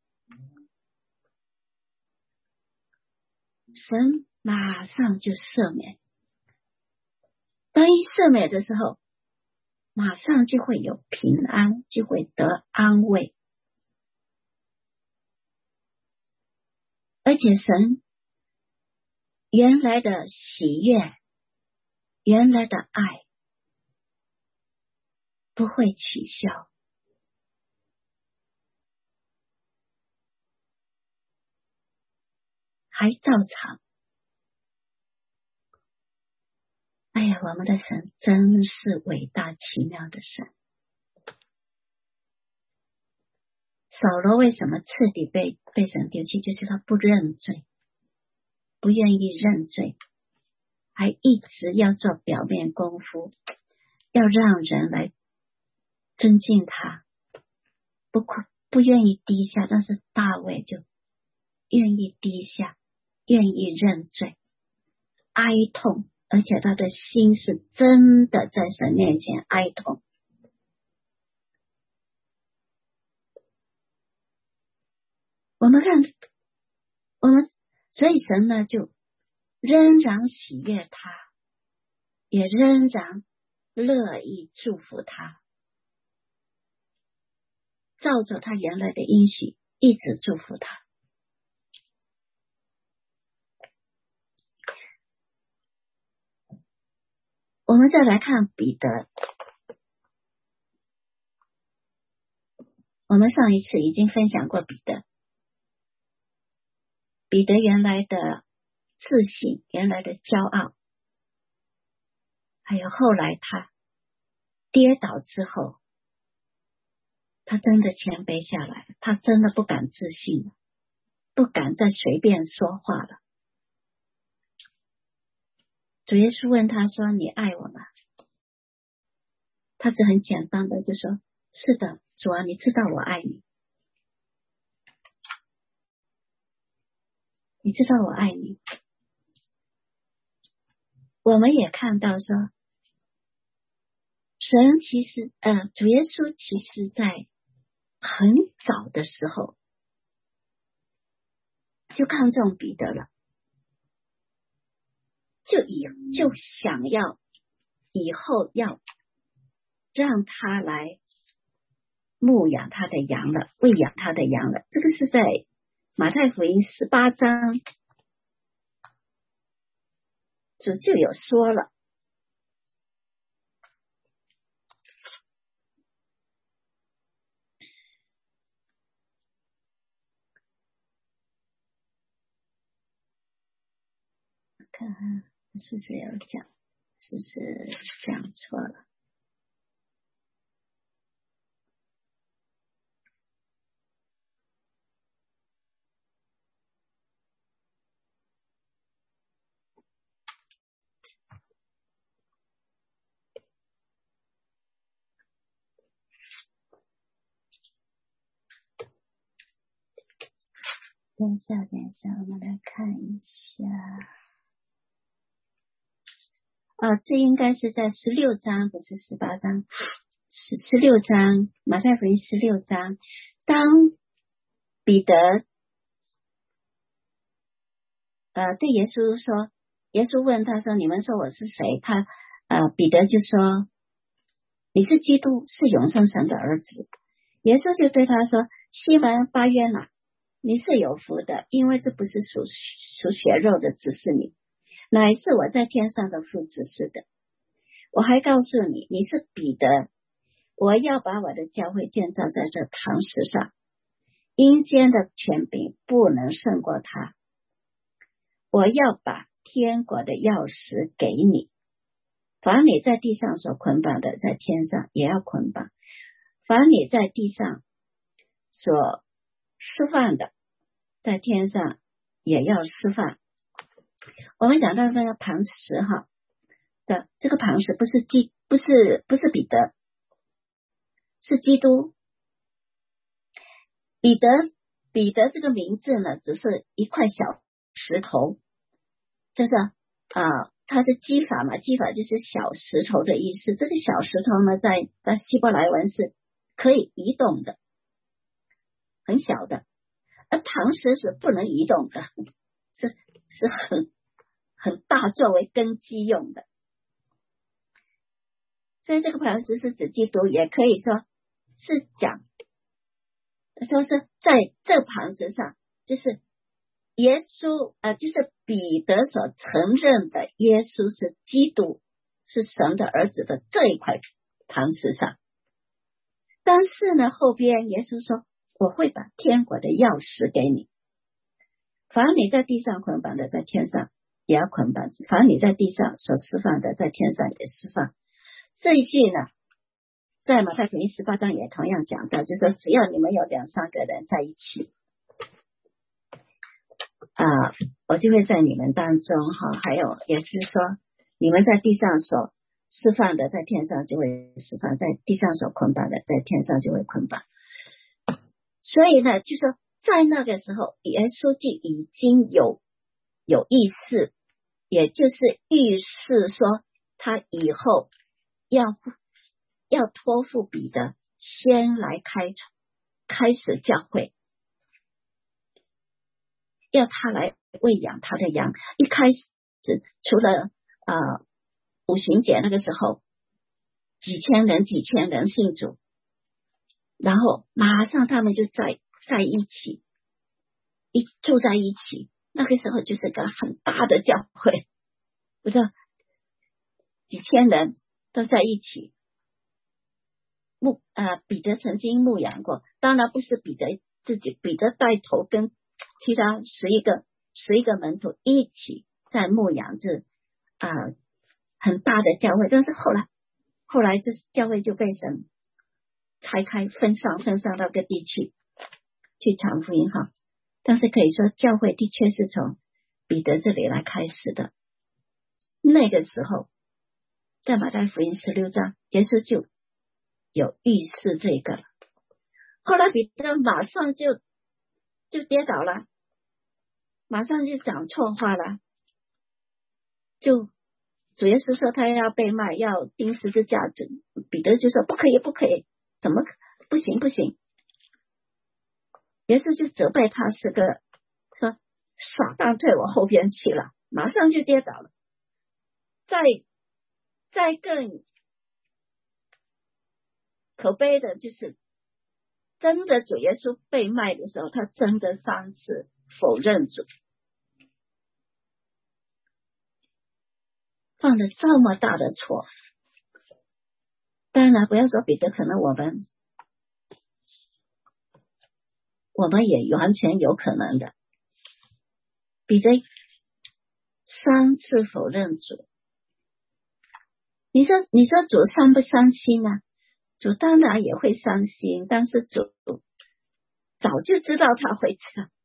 神马上就赦免，当一赦免的时候，马上就会有平安，就会得安慰。而且神原来的喜悦，原来的爱不会取消，还照常。哎呀，我们的神真是伟大奇妙的神。扫罗为什么彻底被被神丢弃？就是他不认罪，不愿意认罪，还一直要做表面功夫，要让人来尊敬他，不不愿意低下。但是大卫就愿意低下，愿意认罪，哀痛，而且他的心是真的在神面前哀痛。我们看，我们所以神呢就仍然喜悦他，也仍然乐意祝福他，照着他原来的应许一直祝福他。我们再来看彼得，我们上一次已经分享过彼得。 彼得原来的自信，原来的骄傲，还有后来他跌倒之后，他真的谦卑下来，他真的不敢自信了，不敢再随便说话了。主耶稣问他说：“你爱我吗？”他是很简单的就说：“是的，主啊，你知道我爱你，你知道我爱你。”我们也看到说，神其实呃，主耶稣其实在很早的时候就看中彼得了，就以就想要以后要让他来牧养他的羊了，喂养他的羊了。这个是在马太福音十八章主就有说了。看看是不是有讲，是不是讲错了？等一下，等一下，我们来看一下。啊，这应该是在十六章，不是十八章，十十六章，马太福音十六章。当彼得呃对耶稣说，耶稣问他说：“你们说我是谁？”他呃彼得就说：“你是基督，是永生神的儿子。”耶稣就对他说：“西门巴约拿，你是有福的，因为这不是属属血肉的指示你，乃是我在天上的父指示的。我还告诉你，你是彼得，我要把我的教会建造在这磐石上，阴间的权柄不能胜过他。我要把天国的钥匙给你，凡你在地上所捆绑的，在天上也要捆绑；凡你在地上所释放的，在天上也要释放。”我们讲到那个磐石哈的这个磐石不是基不是不是彼得，是基督。彼得彼得这个名字呢，只是一块小石头，就是啊，它是基法嘛，基法就是小石头的意思。这个小石头呢，在在希伯来文是可以移动的，很小的，而磐石是不能移动的，是是很很大，作为根基用的。所以这个磐石是指基督，也可以说是讲说是在这磐石上，就是耶稣呃，就是彼得所承认的耶稣是基督，是神的儿子的这一块磐石上。但是呢，后边耶稣说：“我会把天国的钥匙给你，凡你在地上捆绑的，在天上也要捆绑；凡你在地上所释放的，在天上也释放。”这一句呢，在马太福音十八章也同样讲到，就是说只要你们有两三个人在一起啊、呃，我就会在你们当中哈。还有也是说，你们在地上所释放的，在天上就会释放；在地上所捆绑的，在天上就会捆绑。所以呢，就说在那个时候，耶稣就已经有有意识，也就是预示说他以后要要托付彼得先来开开始教会，要他来喂养他的羊。一开始除了呃五旬节那个时候几千人几千人信主，然后马上他们就在在一起一住在一起，那个时候就是个很大的教会，不知道几千人都在一起。牧呃彼得曾经牧养过，当然不是彼得自己，彼得带头跟其他十一个十一个门徒一起在牧养着啊、呃、很大的教会，但是后来后来这教会就被神拆开分散分散到各地去去传福音哈。但是可以说教会的确是从彼得这里来开始的。那个时候在马太福音十六章耶稣就有预示这个了，后来彼得马上就就跌倒了，马上就讲错话了，就主耶稣说他要被卖，要钉十字架，彼得就说不可以不可以，怎么不行不行，耶稣就责备他是个说撒旦退我后边去了，马上就跌倒了。再再更可悲的就是真的主耶稣被卖的时候，他真的三次否认主，犯了这么大的错。当然不要说彼得，可能我们我们也完全有可能的。彼得三次否认主，你说你说主伤不伤心啊？主当然也会伤心，但是主早就知道他会这样，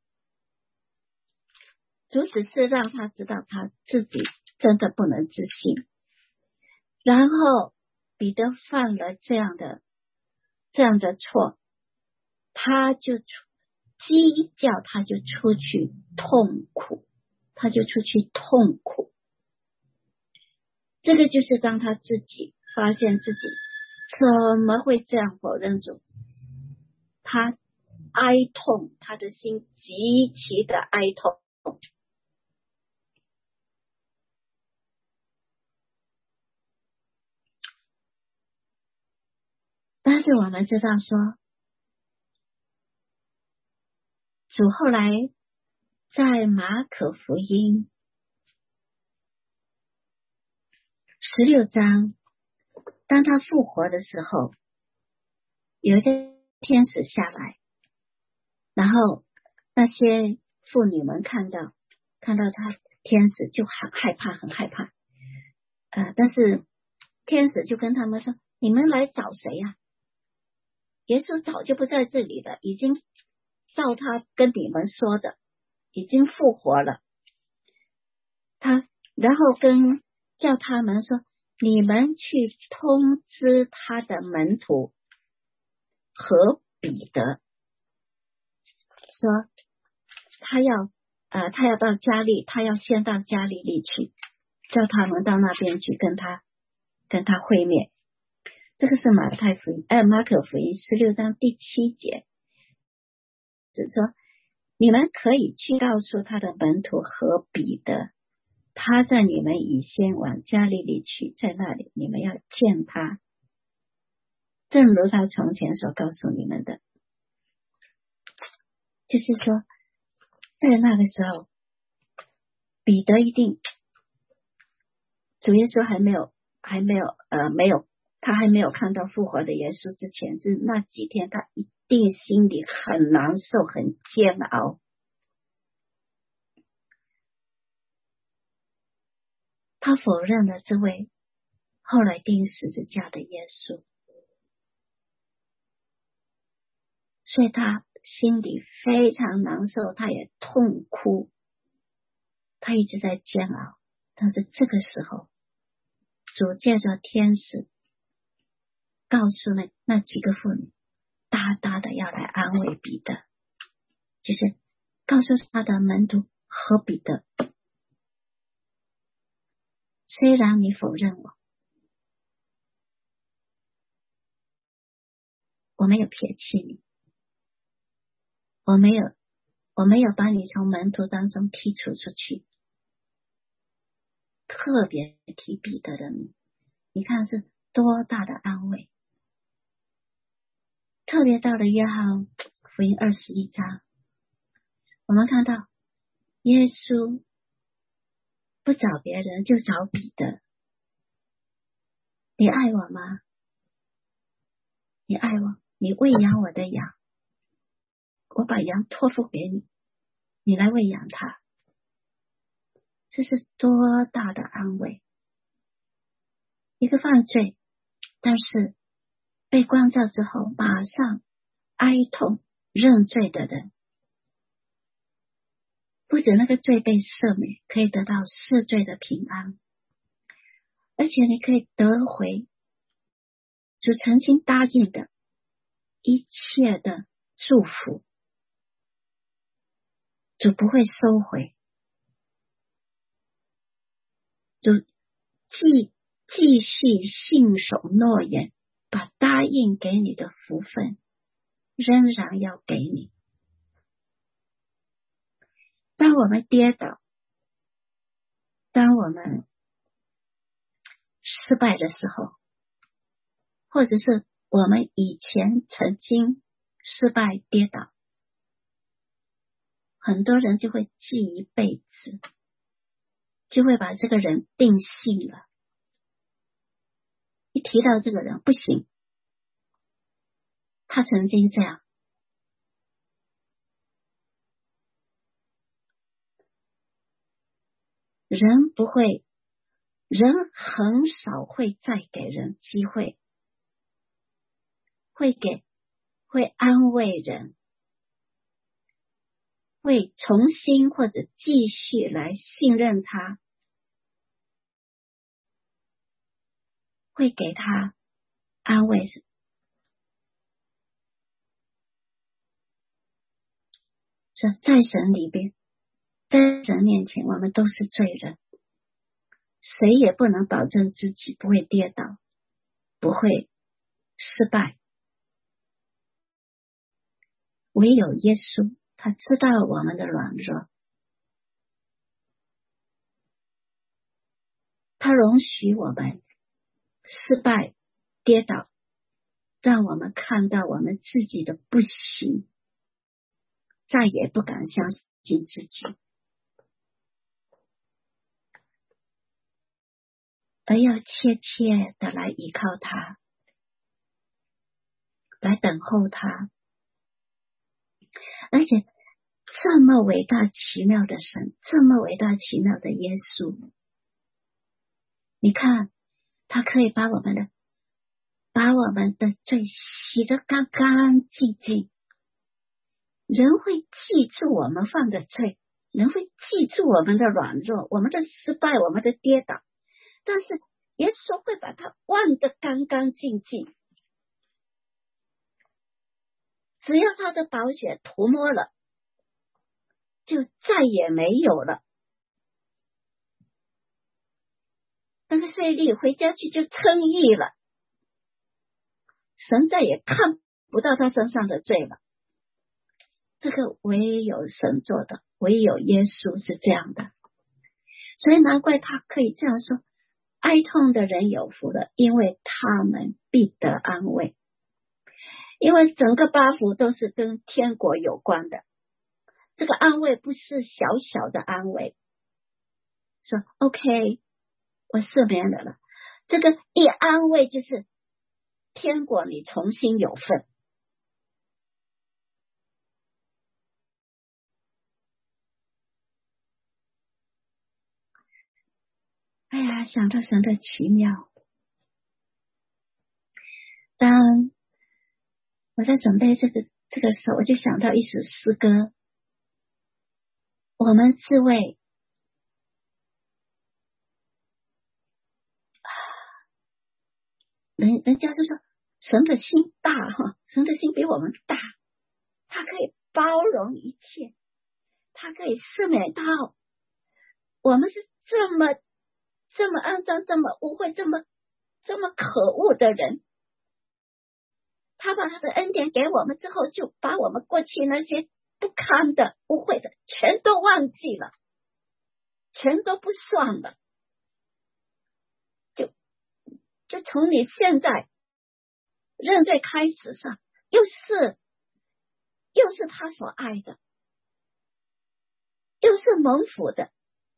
主只是让他知道他自己真的不能置信。然后彼得犯了这样的这样的错，他就鸡叫，他就出去痛苦，他就出去痛苦。这个就是当他自己发现自己怎么会这样否认主，他哀痛，他的心极其的哀痛。但是我们知道说，主后来在马可福音十六章，当他复活的时候，有一个天使下来，然后那些妇女们看到看到他天使就很害怕很害怕，呃，但是天使就跟他们说，你们来找谁呀、啊？耶稣早就不在这里了，已经照他跟你们说的已经复活了。他然后跟叫他们说，你们去通知他的门徒和彼得，说他要呃他要到加利，他要先到加利利去，叫他们到那边去跟他跟他会面。这个是马太福音呃马可福音十六章第七节，只说你们可以去告诉他的门徒和彼得，他在你们以先往加利利去，在那里你们要见他，正如他从前所告诉你们的。就是说在那个时候彼得一定主耶稣还没有还没有呃没有他还没有看到复活的耶稣之前，就那几天他一定心里很难受很煎熬。他否认了这位后来钉十字架的耶稣，所以他心里非常难受，他也痛哭，他一直在煎熬。但是这个时候主借着天使告诉那那几个妇女，大大的要来安慰彼得，就是告诉他的门徒和彼得，虽然你否认我，我没有撇弃你，我没有我没有把你从门徒当中剔除出去，特别提彼得的名，你看是多大的安慰。特别到了约翰福音二十一章，我们看到耶稣不找别人，就找彼得。你爱我吗？你爱我，你喂养我的羊，我把羊托付给你，你来喂养它。 这是多大的安慰！一个犯罪，但是被光照之后，马上哀痛认罪的人，不止那个罪被赦免，可以得到赦罪的平安，而且你可以得回主曾经答应的一切的祝福，主不会收回，主继继续信守诺言，把答应给你的福分仍然要给你。当我们跌倒，当我们失败的时候，或者是我们以前曾经失败跌倒，很多人就会记一辈子，就会把这个人定性了。一提到这个人，不行，他曾经这样。人不会，人很少会再给人机会，会给，会安慰人，会重新或者继续来信任他，会给他安慰。这在神里边，在神面前，我们都是罪人，谁也不能保证自己不会跌倒，不会失败。唯有耶稣，他知道我们的软弱，他容许我们失败跌倒，让我们看到我们自己的不行，再也不敢相信自己，而要切切的来依靠他，来等候他。而且这么伟大奇妙的神，这么伟大奇妙的耶稣，你看他可以把我们的把我们的罪洗得干干净净。人会记住我们犯的罪，人会记住我们的软弱，我们的失败，我们的跌倒，但是耶稣会把它忘得干干净净。只要他的宝血涂抹了，就再也没有了。那个税吏回家去就称义了，神再也看不到他身上的罪了。这个唯有神做的，唯有耶稣是这样的，所以难怪他可以这样说：哀痛的人有福了，因为他们必得安慰。因为整个八福都是跟天国有关的，这个安慰不是小小的安慰，说 OK 我赦免了了，这个一安慰就是天国你重新有份。哎呀，想到神的奇妙。当我在准备这个这个时候，我就想到一首诗歌，我们自卫人人家就说神的心大哈，神的心比我们大，他可以包容一切，他可以赦免到我们是这么这么肮脏，这么污秽，这么这么可恶的人，他把他的恩典给我们之后，就把我们过去那些不堪的污秽的全都忘记了，全都不算了，就就从你现在认罪开始上，又是又是他所爱的，又是蒙福的，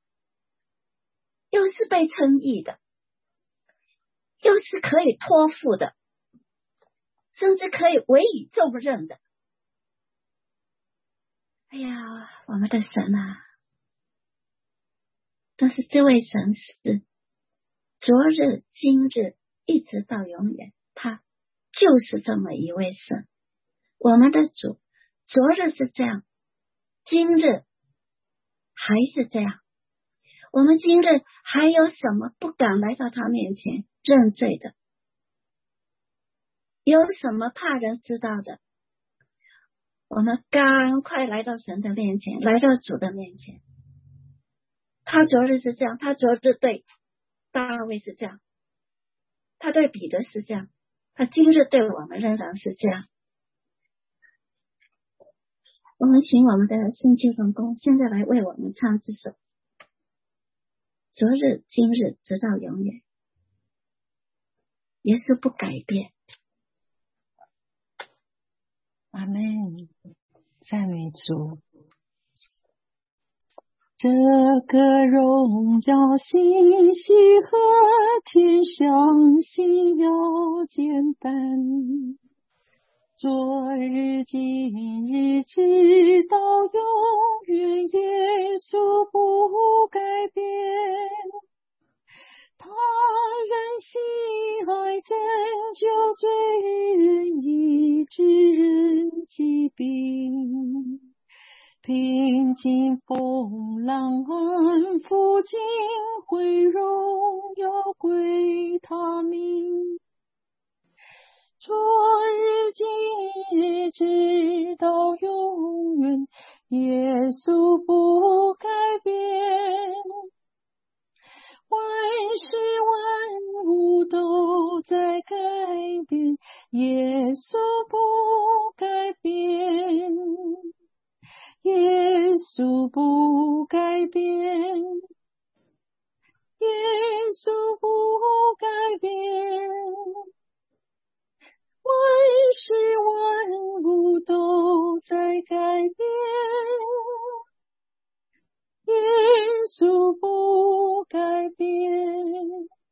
又是被称义的，又是可以托付的，甚至可以委以重任的。哎呀，我们的神啊， 但是这位神是昨日今日一直到永远，他就是这么一位神。我们的主昨日是这样，今日还是这样。我们今日还有什么不敢来到他面前认罪的？有什么怕人知道的？我们赶快来到神的面前，来到主的面前。他昨日是这样，他昨日对大卫是这样，他对彼得是这样，他今日对我们仍然是这样。我们请我们的圣经同工现在来为我们唱这首昨日今日直到永远。耶稣不改变。 阿们，赞美主。这个荣耀信息和天上信要简单，昨日今日直到永远，耶稣不改变。他仍喜爱拯救罪人，医治人疾病，平静风浪安抚尽会荣耀归他名。昨日今日直到永远，耶稣不改变。万事万物都在改变，耶稣不改变，耶稣不改变，耶稣不改变。万事万物都在改变，耶稣不改变。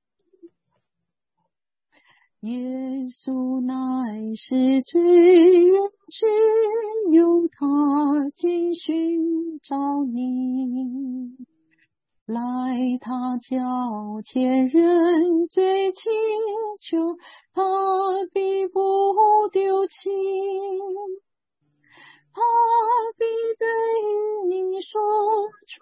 耶稣乃是罪人，只有他竟寻找你，来他脚前认罪请求，他必不丢弃，他必对你说出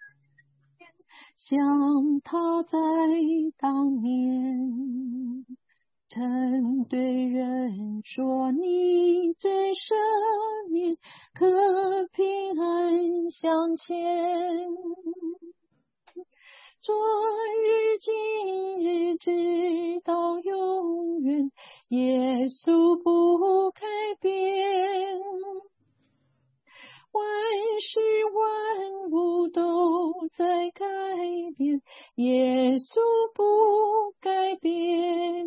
像他在当年曾对人说，你罪赦免，可平安向前。昨日今日直到永远，耶稣不改变。万事万物都在改变，耶稣不改变，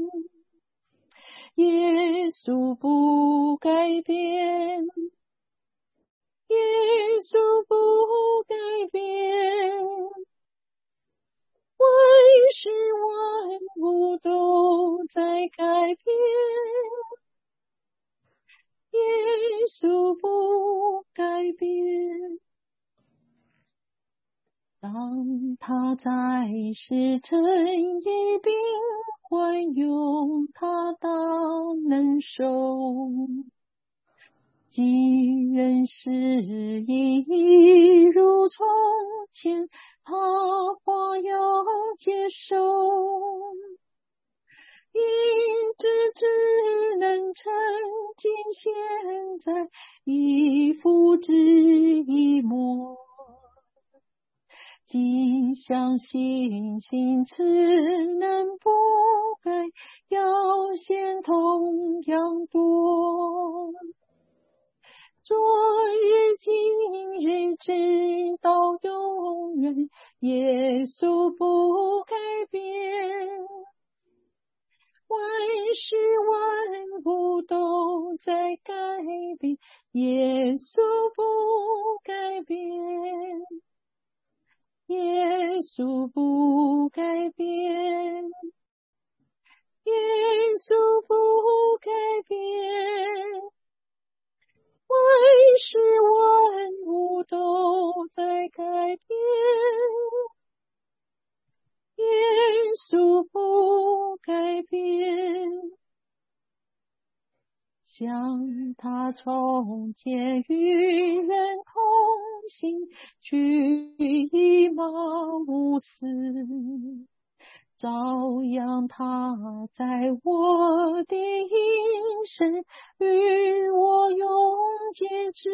耶稣不改变，耶稣不改变。万事万物都在改变，耶稣不改变。当他在世称义并还用他大能手，既然是一如从前，他话要接受，一直只能曾经现在一父之一母，今相信心只能不改，要先同样多。昨日今日直到永远，耶稣不改变。万事万物都在改变，耶稣不改变，耶稣不改变，耶稣不改变。万事万物都在改变， 耶稣不改变，像他从前与人同行，去以马无私，照样他在我的应生与我永结知。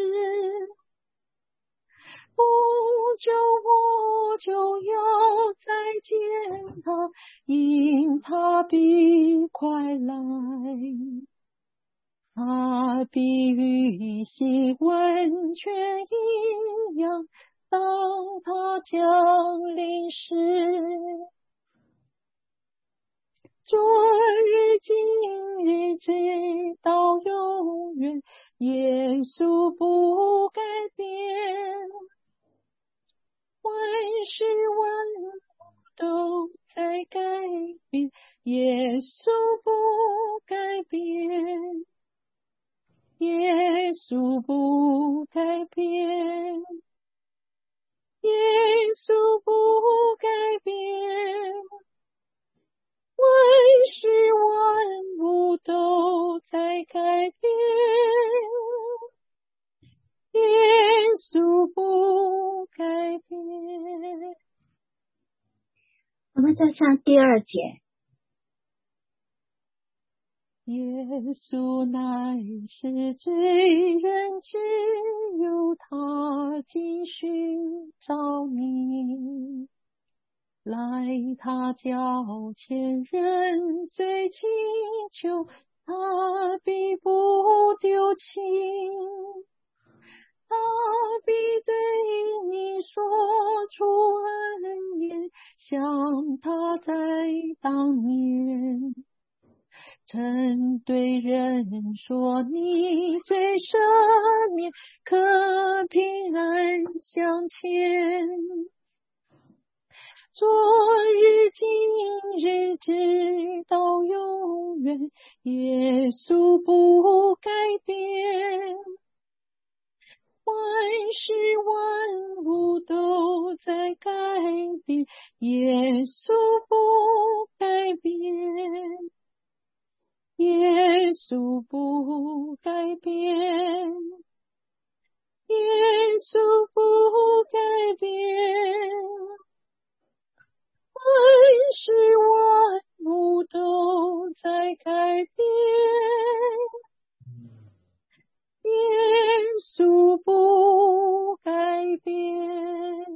不久我就要再见他，因他必快来，他必与洗完全一样，当他降临时。昨日今日直到永远，耶稣不改变，万事万物都在改变，耶稣不改变，耶稣不改变，耶稣不改变，万事万物都在改变，耶稣不改变。 我们再唱第二节。 耶稣乃是罪人，只有他竟寻找你，来他脚前认罪祈求，他必不丢弃，他必对你说出恩言，像他在当年曾对人说你罪赦免，可平安向前。昨日今日直到永远，耶稣不改变，万事万物都在改变，耶稣不改变，耶稣不改变，耶稣不改变，万事万物都在改变，耶稣不改变。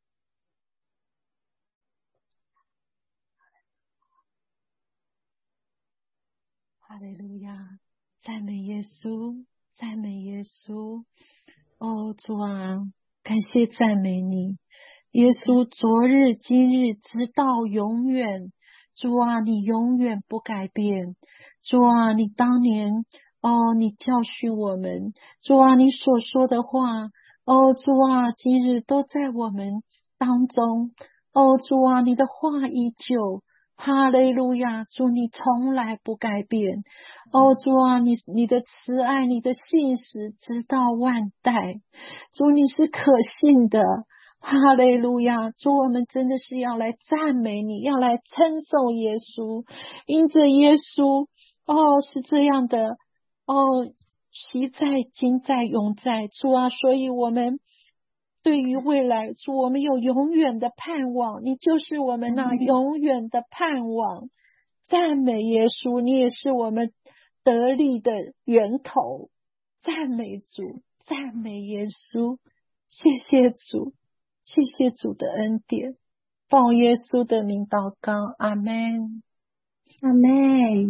哈利路亚，赞美耶稣，赞美耶稣。哦，主啊，感谢赞美你，耶稣，昨日今日直到永远。主啊，你永远不改变。主啊，你当年哦，你教训我们。主啊，你所说的话，哦，主啊，今日都在我们当中。哦，主啊，你的话依旧。哈利路亚，主你从来不改变。哦，主啊，你你的慈爱，你的信实直到万代。主你是可信的。哈利路亚，主我们真的是要来赞美你，要来称颂耶稣，因着耶稣哦是这样的哦，昔在今在永在。主啊，所以我们对于未来，主我们有永远的盼望，你就是我们那永远的盼望。赞美耶稣，你也是我们得力的源头。赞美主，赞美耶稣，谢谢主，谢谢主的恩典，奉耶稣的名祷告，阿们， 阿们。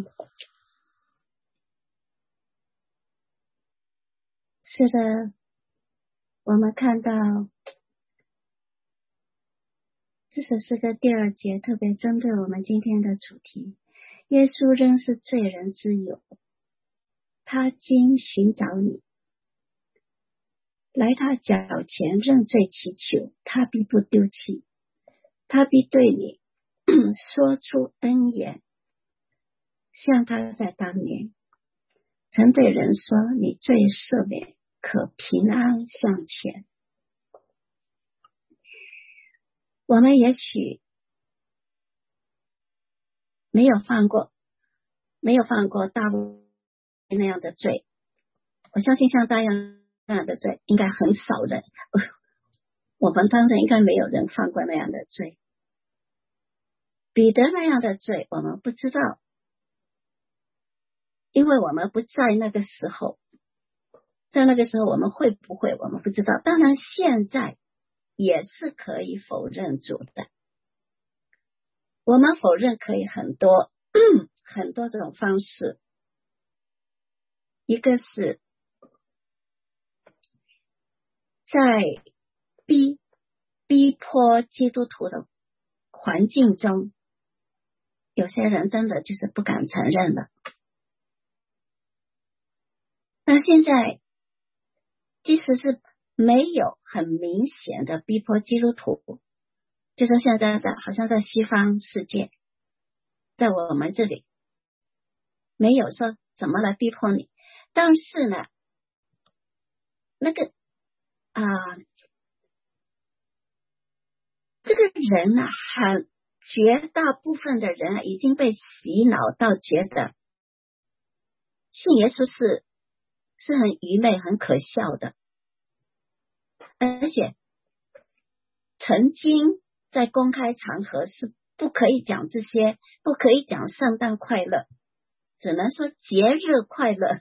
是的，我们看到这首诗歌第二节特别针对我们今天的主题，耶稣仍是罪人之友，他经寻找你，来他脚前认罪祈求，他必不丢弃，他必对你说出恩言，像他在当年曾对人说你罪赦免，可平安向前。我们也许没有犯过没有犯过大卫那样的罪，我相信像大卫那样的罪应该很少人，我们当中应该没有人犯过那样的罪。彼得那样的罪我们不知道，因为我们不在那个时候，在那个时候我们会不会我们不知道。当然现在也是可以否认主的，我们否认可以很多很多这种方式。一个是在逼逼迫基督徒的环境中，有些人真的就是不敢承认了。那现在即使是没有很明显的逼迫基督徒，就是现在在好像在西方世界，在我们这里没有说怎么来逼迫你，但是呢那个啊、呃，这个人啊，很绝大部分的人啊已经被洗脑到觉得信耶稣是是很愚昧很可笑的，而且曾经在公开场合是不可以讲这些，不可以讲圣诞快乐，只能说节日快乐。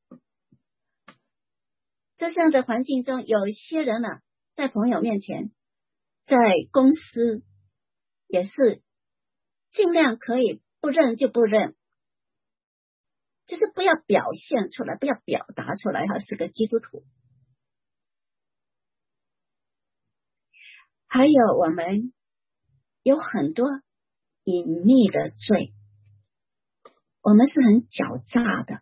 在这样的环境中，有一些人呢、啊，在朋友面前，在公司也是尽量可以不认就不认，就是不要表现出来，不要表达出来他是个基督徒。还有我们有很多隐秘的罪，我们是很狡诈的。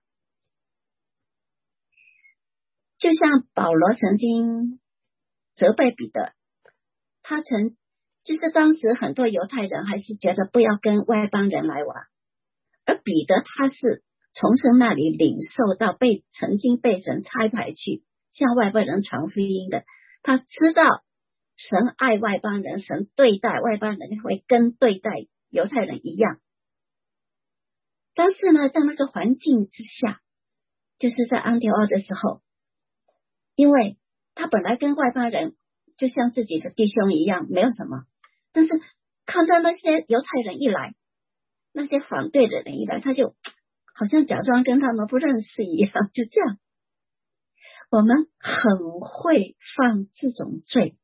就像保罗曾经责备彼得，他曾就是当时很多犹太人还是觉得不要跟外邦人来往，而彼得他是从神那里领受到被曾经被神差派去向外邦人传福音的，他知道神爱外邦人，神对待外邦人会跟对待犹太人一样。但是呢，在那个环境之下，就是在安提阿的时候，因为他本来跟外邦人就像自己的弟兄一样没有什么，但是看到那些犹太人一来，那些反对的人一来，他就好像假装跟他们不认识一样。就这样，我们很会犯这种罪，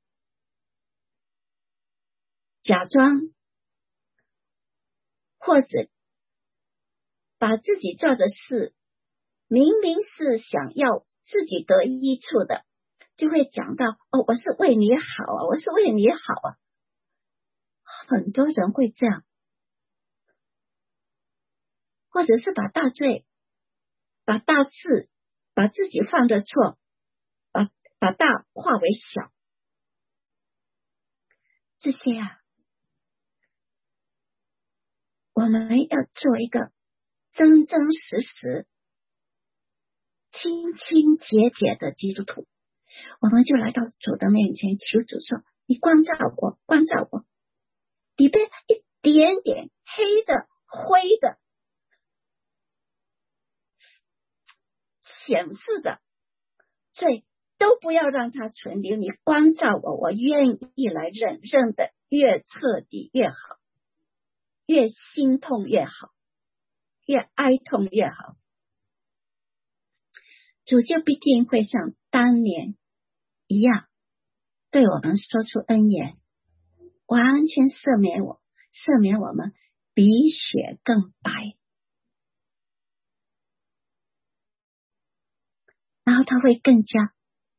假装或者把自己做的事明明是想要自己得益处的，就会讲到哦，我是为你好啊，我是为你好啊。很多人会这样，或者是把大罪、把大事、把自己犯的错，把把大化为小。这些啊，我们要做一个真真实实、清清洁洁的基督徒，我们就来到主的面前，求主说：“你光照我，光照我。”里边一点点黑的、灰的、显示的罪，都不要让它存留。你光照我，我愿意来忍认的，越彻底越好，越心痛越好，越哀痛越好。主就必定会像当年一样，对我们说出恩言，完全赦免我，赦免我们比雪更白。然后他会更加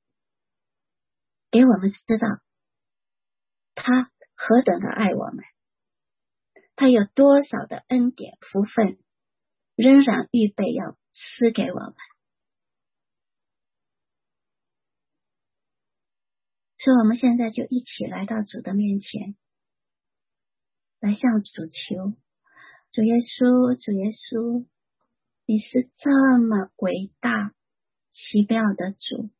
给我们知道他何等的爱我们，他有多少的恩典福分仍然预备要赐给我们。所以我们现在就一起来到主的面前，来向主求，主耶稣，主耶稣，你是这么伟大奇妙的主，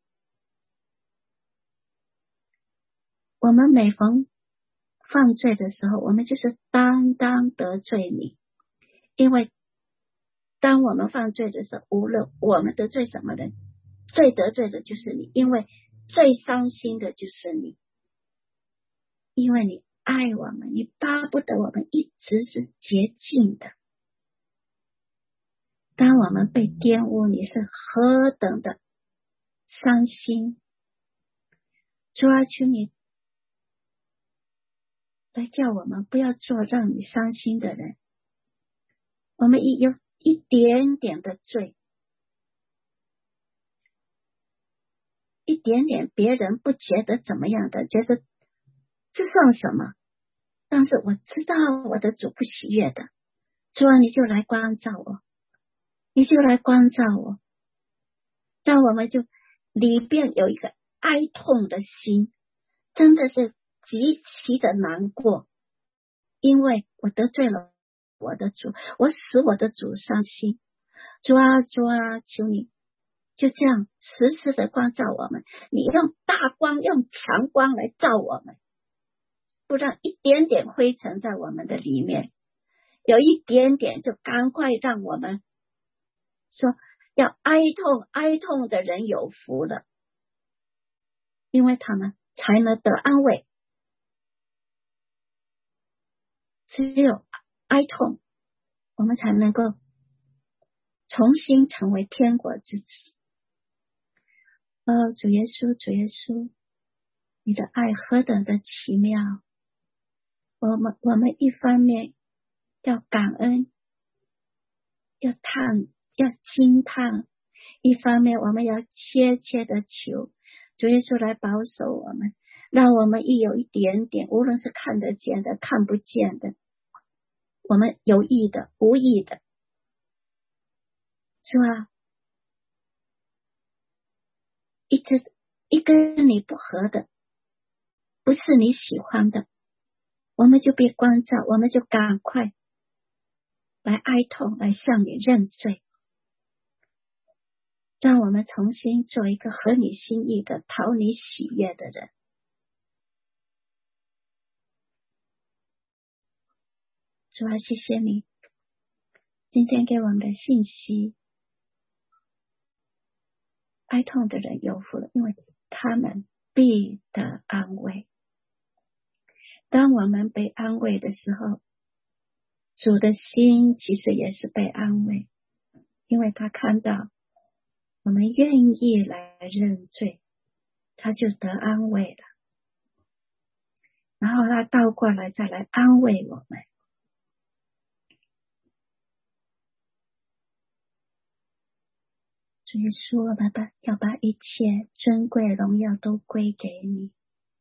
我们每逢犯罪的时候，我们就是单单得罪你， 因为当我们犯罪的时候，无论我们得罪什么人，最得罪的就是你，因为最伤心的就是你，因为你爱我们，你巴不得我们一直是洁净的。当我们被玷污，你是何等的伤心。主啊，求你来叫我们不要做让你伤心的人。我们一有一点点的罪，一点点别人不觉得怎么样的，觉得这算什么？但是我知道我的主不喜悦的，主啊，你就来关照我，你就来关照我，让我们就里边有一个哀痛的心，真的是极其的难过，因为我得罪了我的主，我使我的主伤心。主啊，主啊，求你就这样时时的光照我们，你用大光用强光来照我们，不让一点点灰尘在我们的里面，有一点点就赶快让我们说要哀痛哀痛的人有福了，因为他们才能得安慰。只有哀痛，我们才能够重新成为天国之子。哦，主耶稣，主耶稣，你的爱何等的奇妙！我们我们一方面要感恩，要叹，要惊叹；一方面我们要切切的求主耶稣来保守我们，让我们一有一点点，无论是看得见的、看不见的，我们有意的、无意的，是吧？一直一跟你不合的，不是你喜欢的，我们就被关照，我们就赶快来哀痛，来向你认罪，让我们重新做一个合你心意的、讨你喜悦的人。主啊，谢谢你今天给我们的信息，哀痛的人有福了，因为他们必得安慰。当我们被安慰的时候，主的心其实也是被安慰，因为他看到我们愿意来认罪，他就得安慰了，然后他倒过来再来安慰我们。主耶稣，我们把要把一切尊贵荣耀都归给你。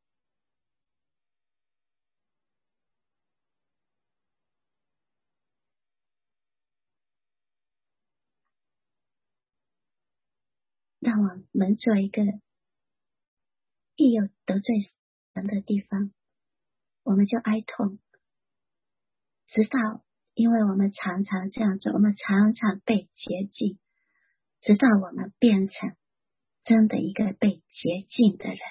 让我们做一个一有得罪人的地方，我们就哀痛，直到因为我们常常这样做，我们常常被洁净，直到我们变成真的一个被洁净的人。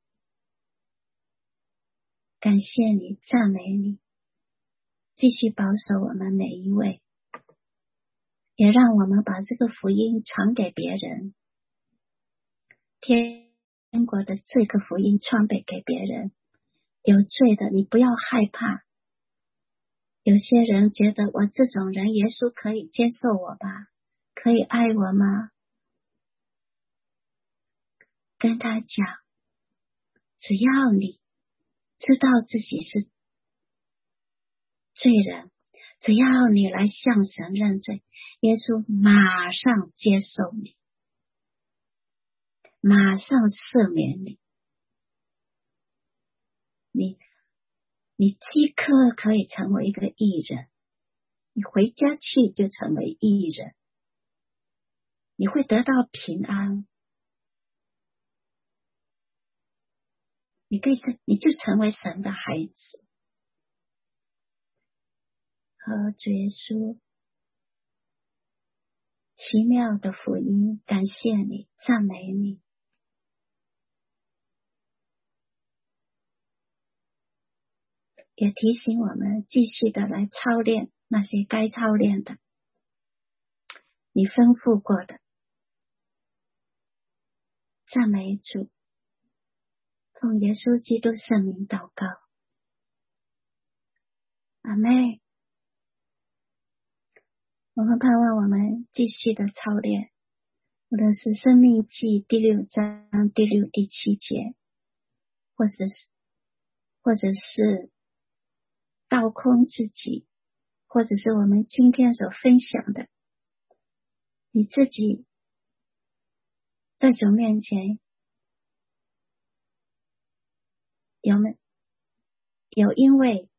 感谢你，赞美你，继续保守我们每一位，也让我们把这个福音传给别人，天国的这个福音传给给别人。有罪的你不要害怕，有些人觉得我这种人耶稣可以接受我吧，可以爱我吗？跟他讲，只要你知道自己是罪人，只要你来向神认罪，耶稣马上接受你，马上赦免你，你你即刻可以成为一个义人，你回家去就成为义人，你会得到平安，你可以你就成为神的孩子。和主耶稣奇妙的福音，感谢你，赞美你。也提醒我们继续的来操练那些该操练的，你吩咐过的。赞美主，奉耶稣基督圣名祷告，阿妹。我们盼望我们继续的操练，无论是生命记第六章第六第七节，或者是或者是倒空自己，或者是我们今天所分享的，你自己在主面前有没有因为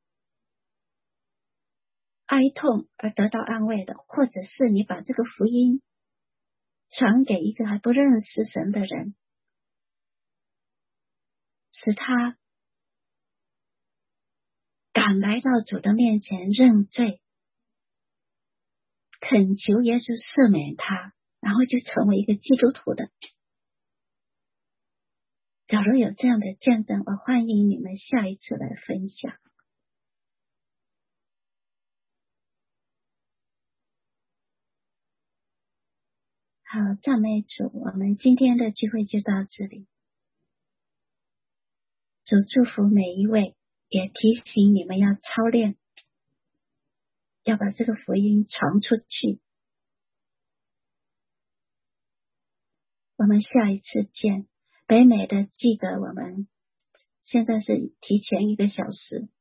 哀痛而得到安慰的，或者是你把这个福音传给一个还不认识神的人，使他敢来到主的面前认罪，恳求耶稣赦免他，然后就成为一个基督徒的。假如有这样的见证，我欢迎你们下一次来分享。好，赞美主，我们今天的聚会就到这里。主祝福每一位，也提醒你们要操练，要把这个福音传出去。我们下一次见。北美的记得我们现在是提前一个小时。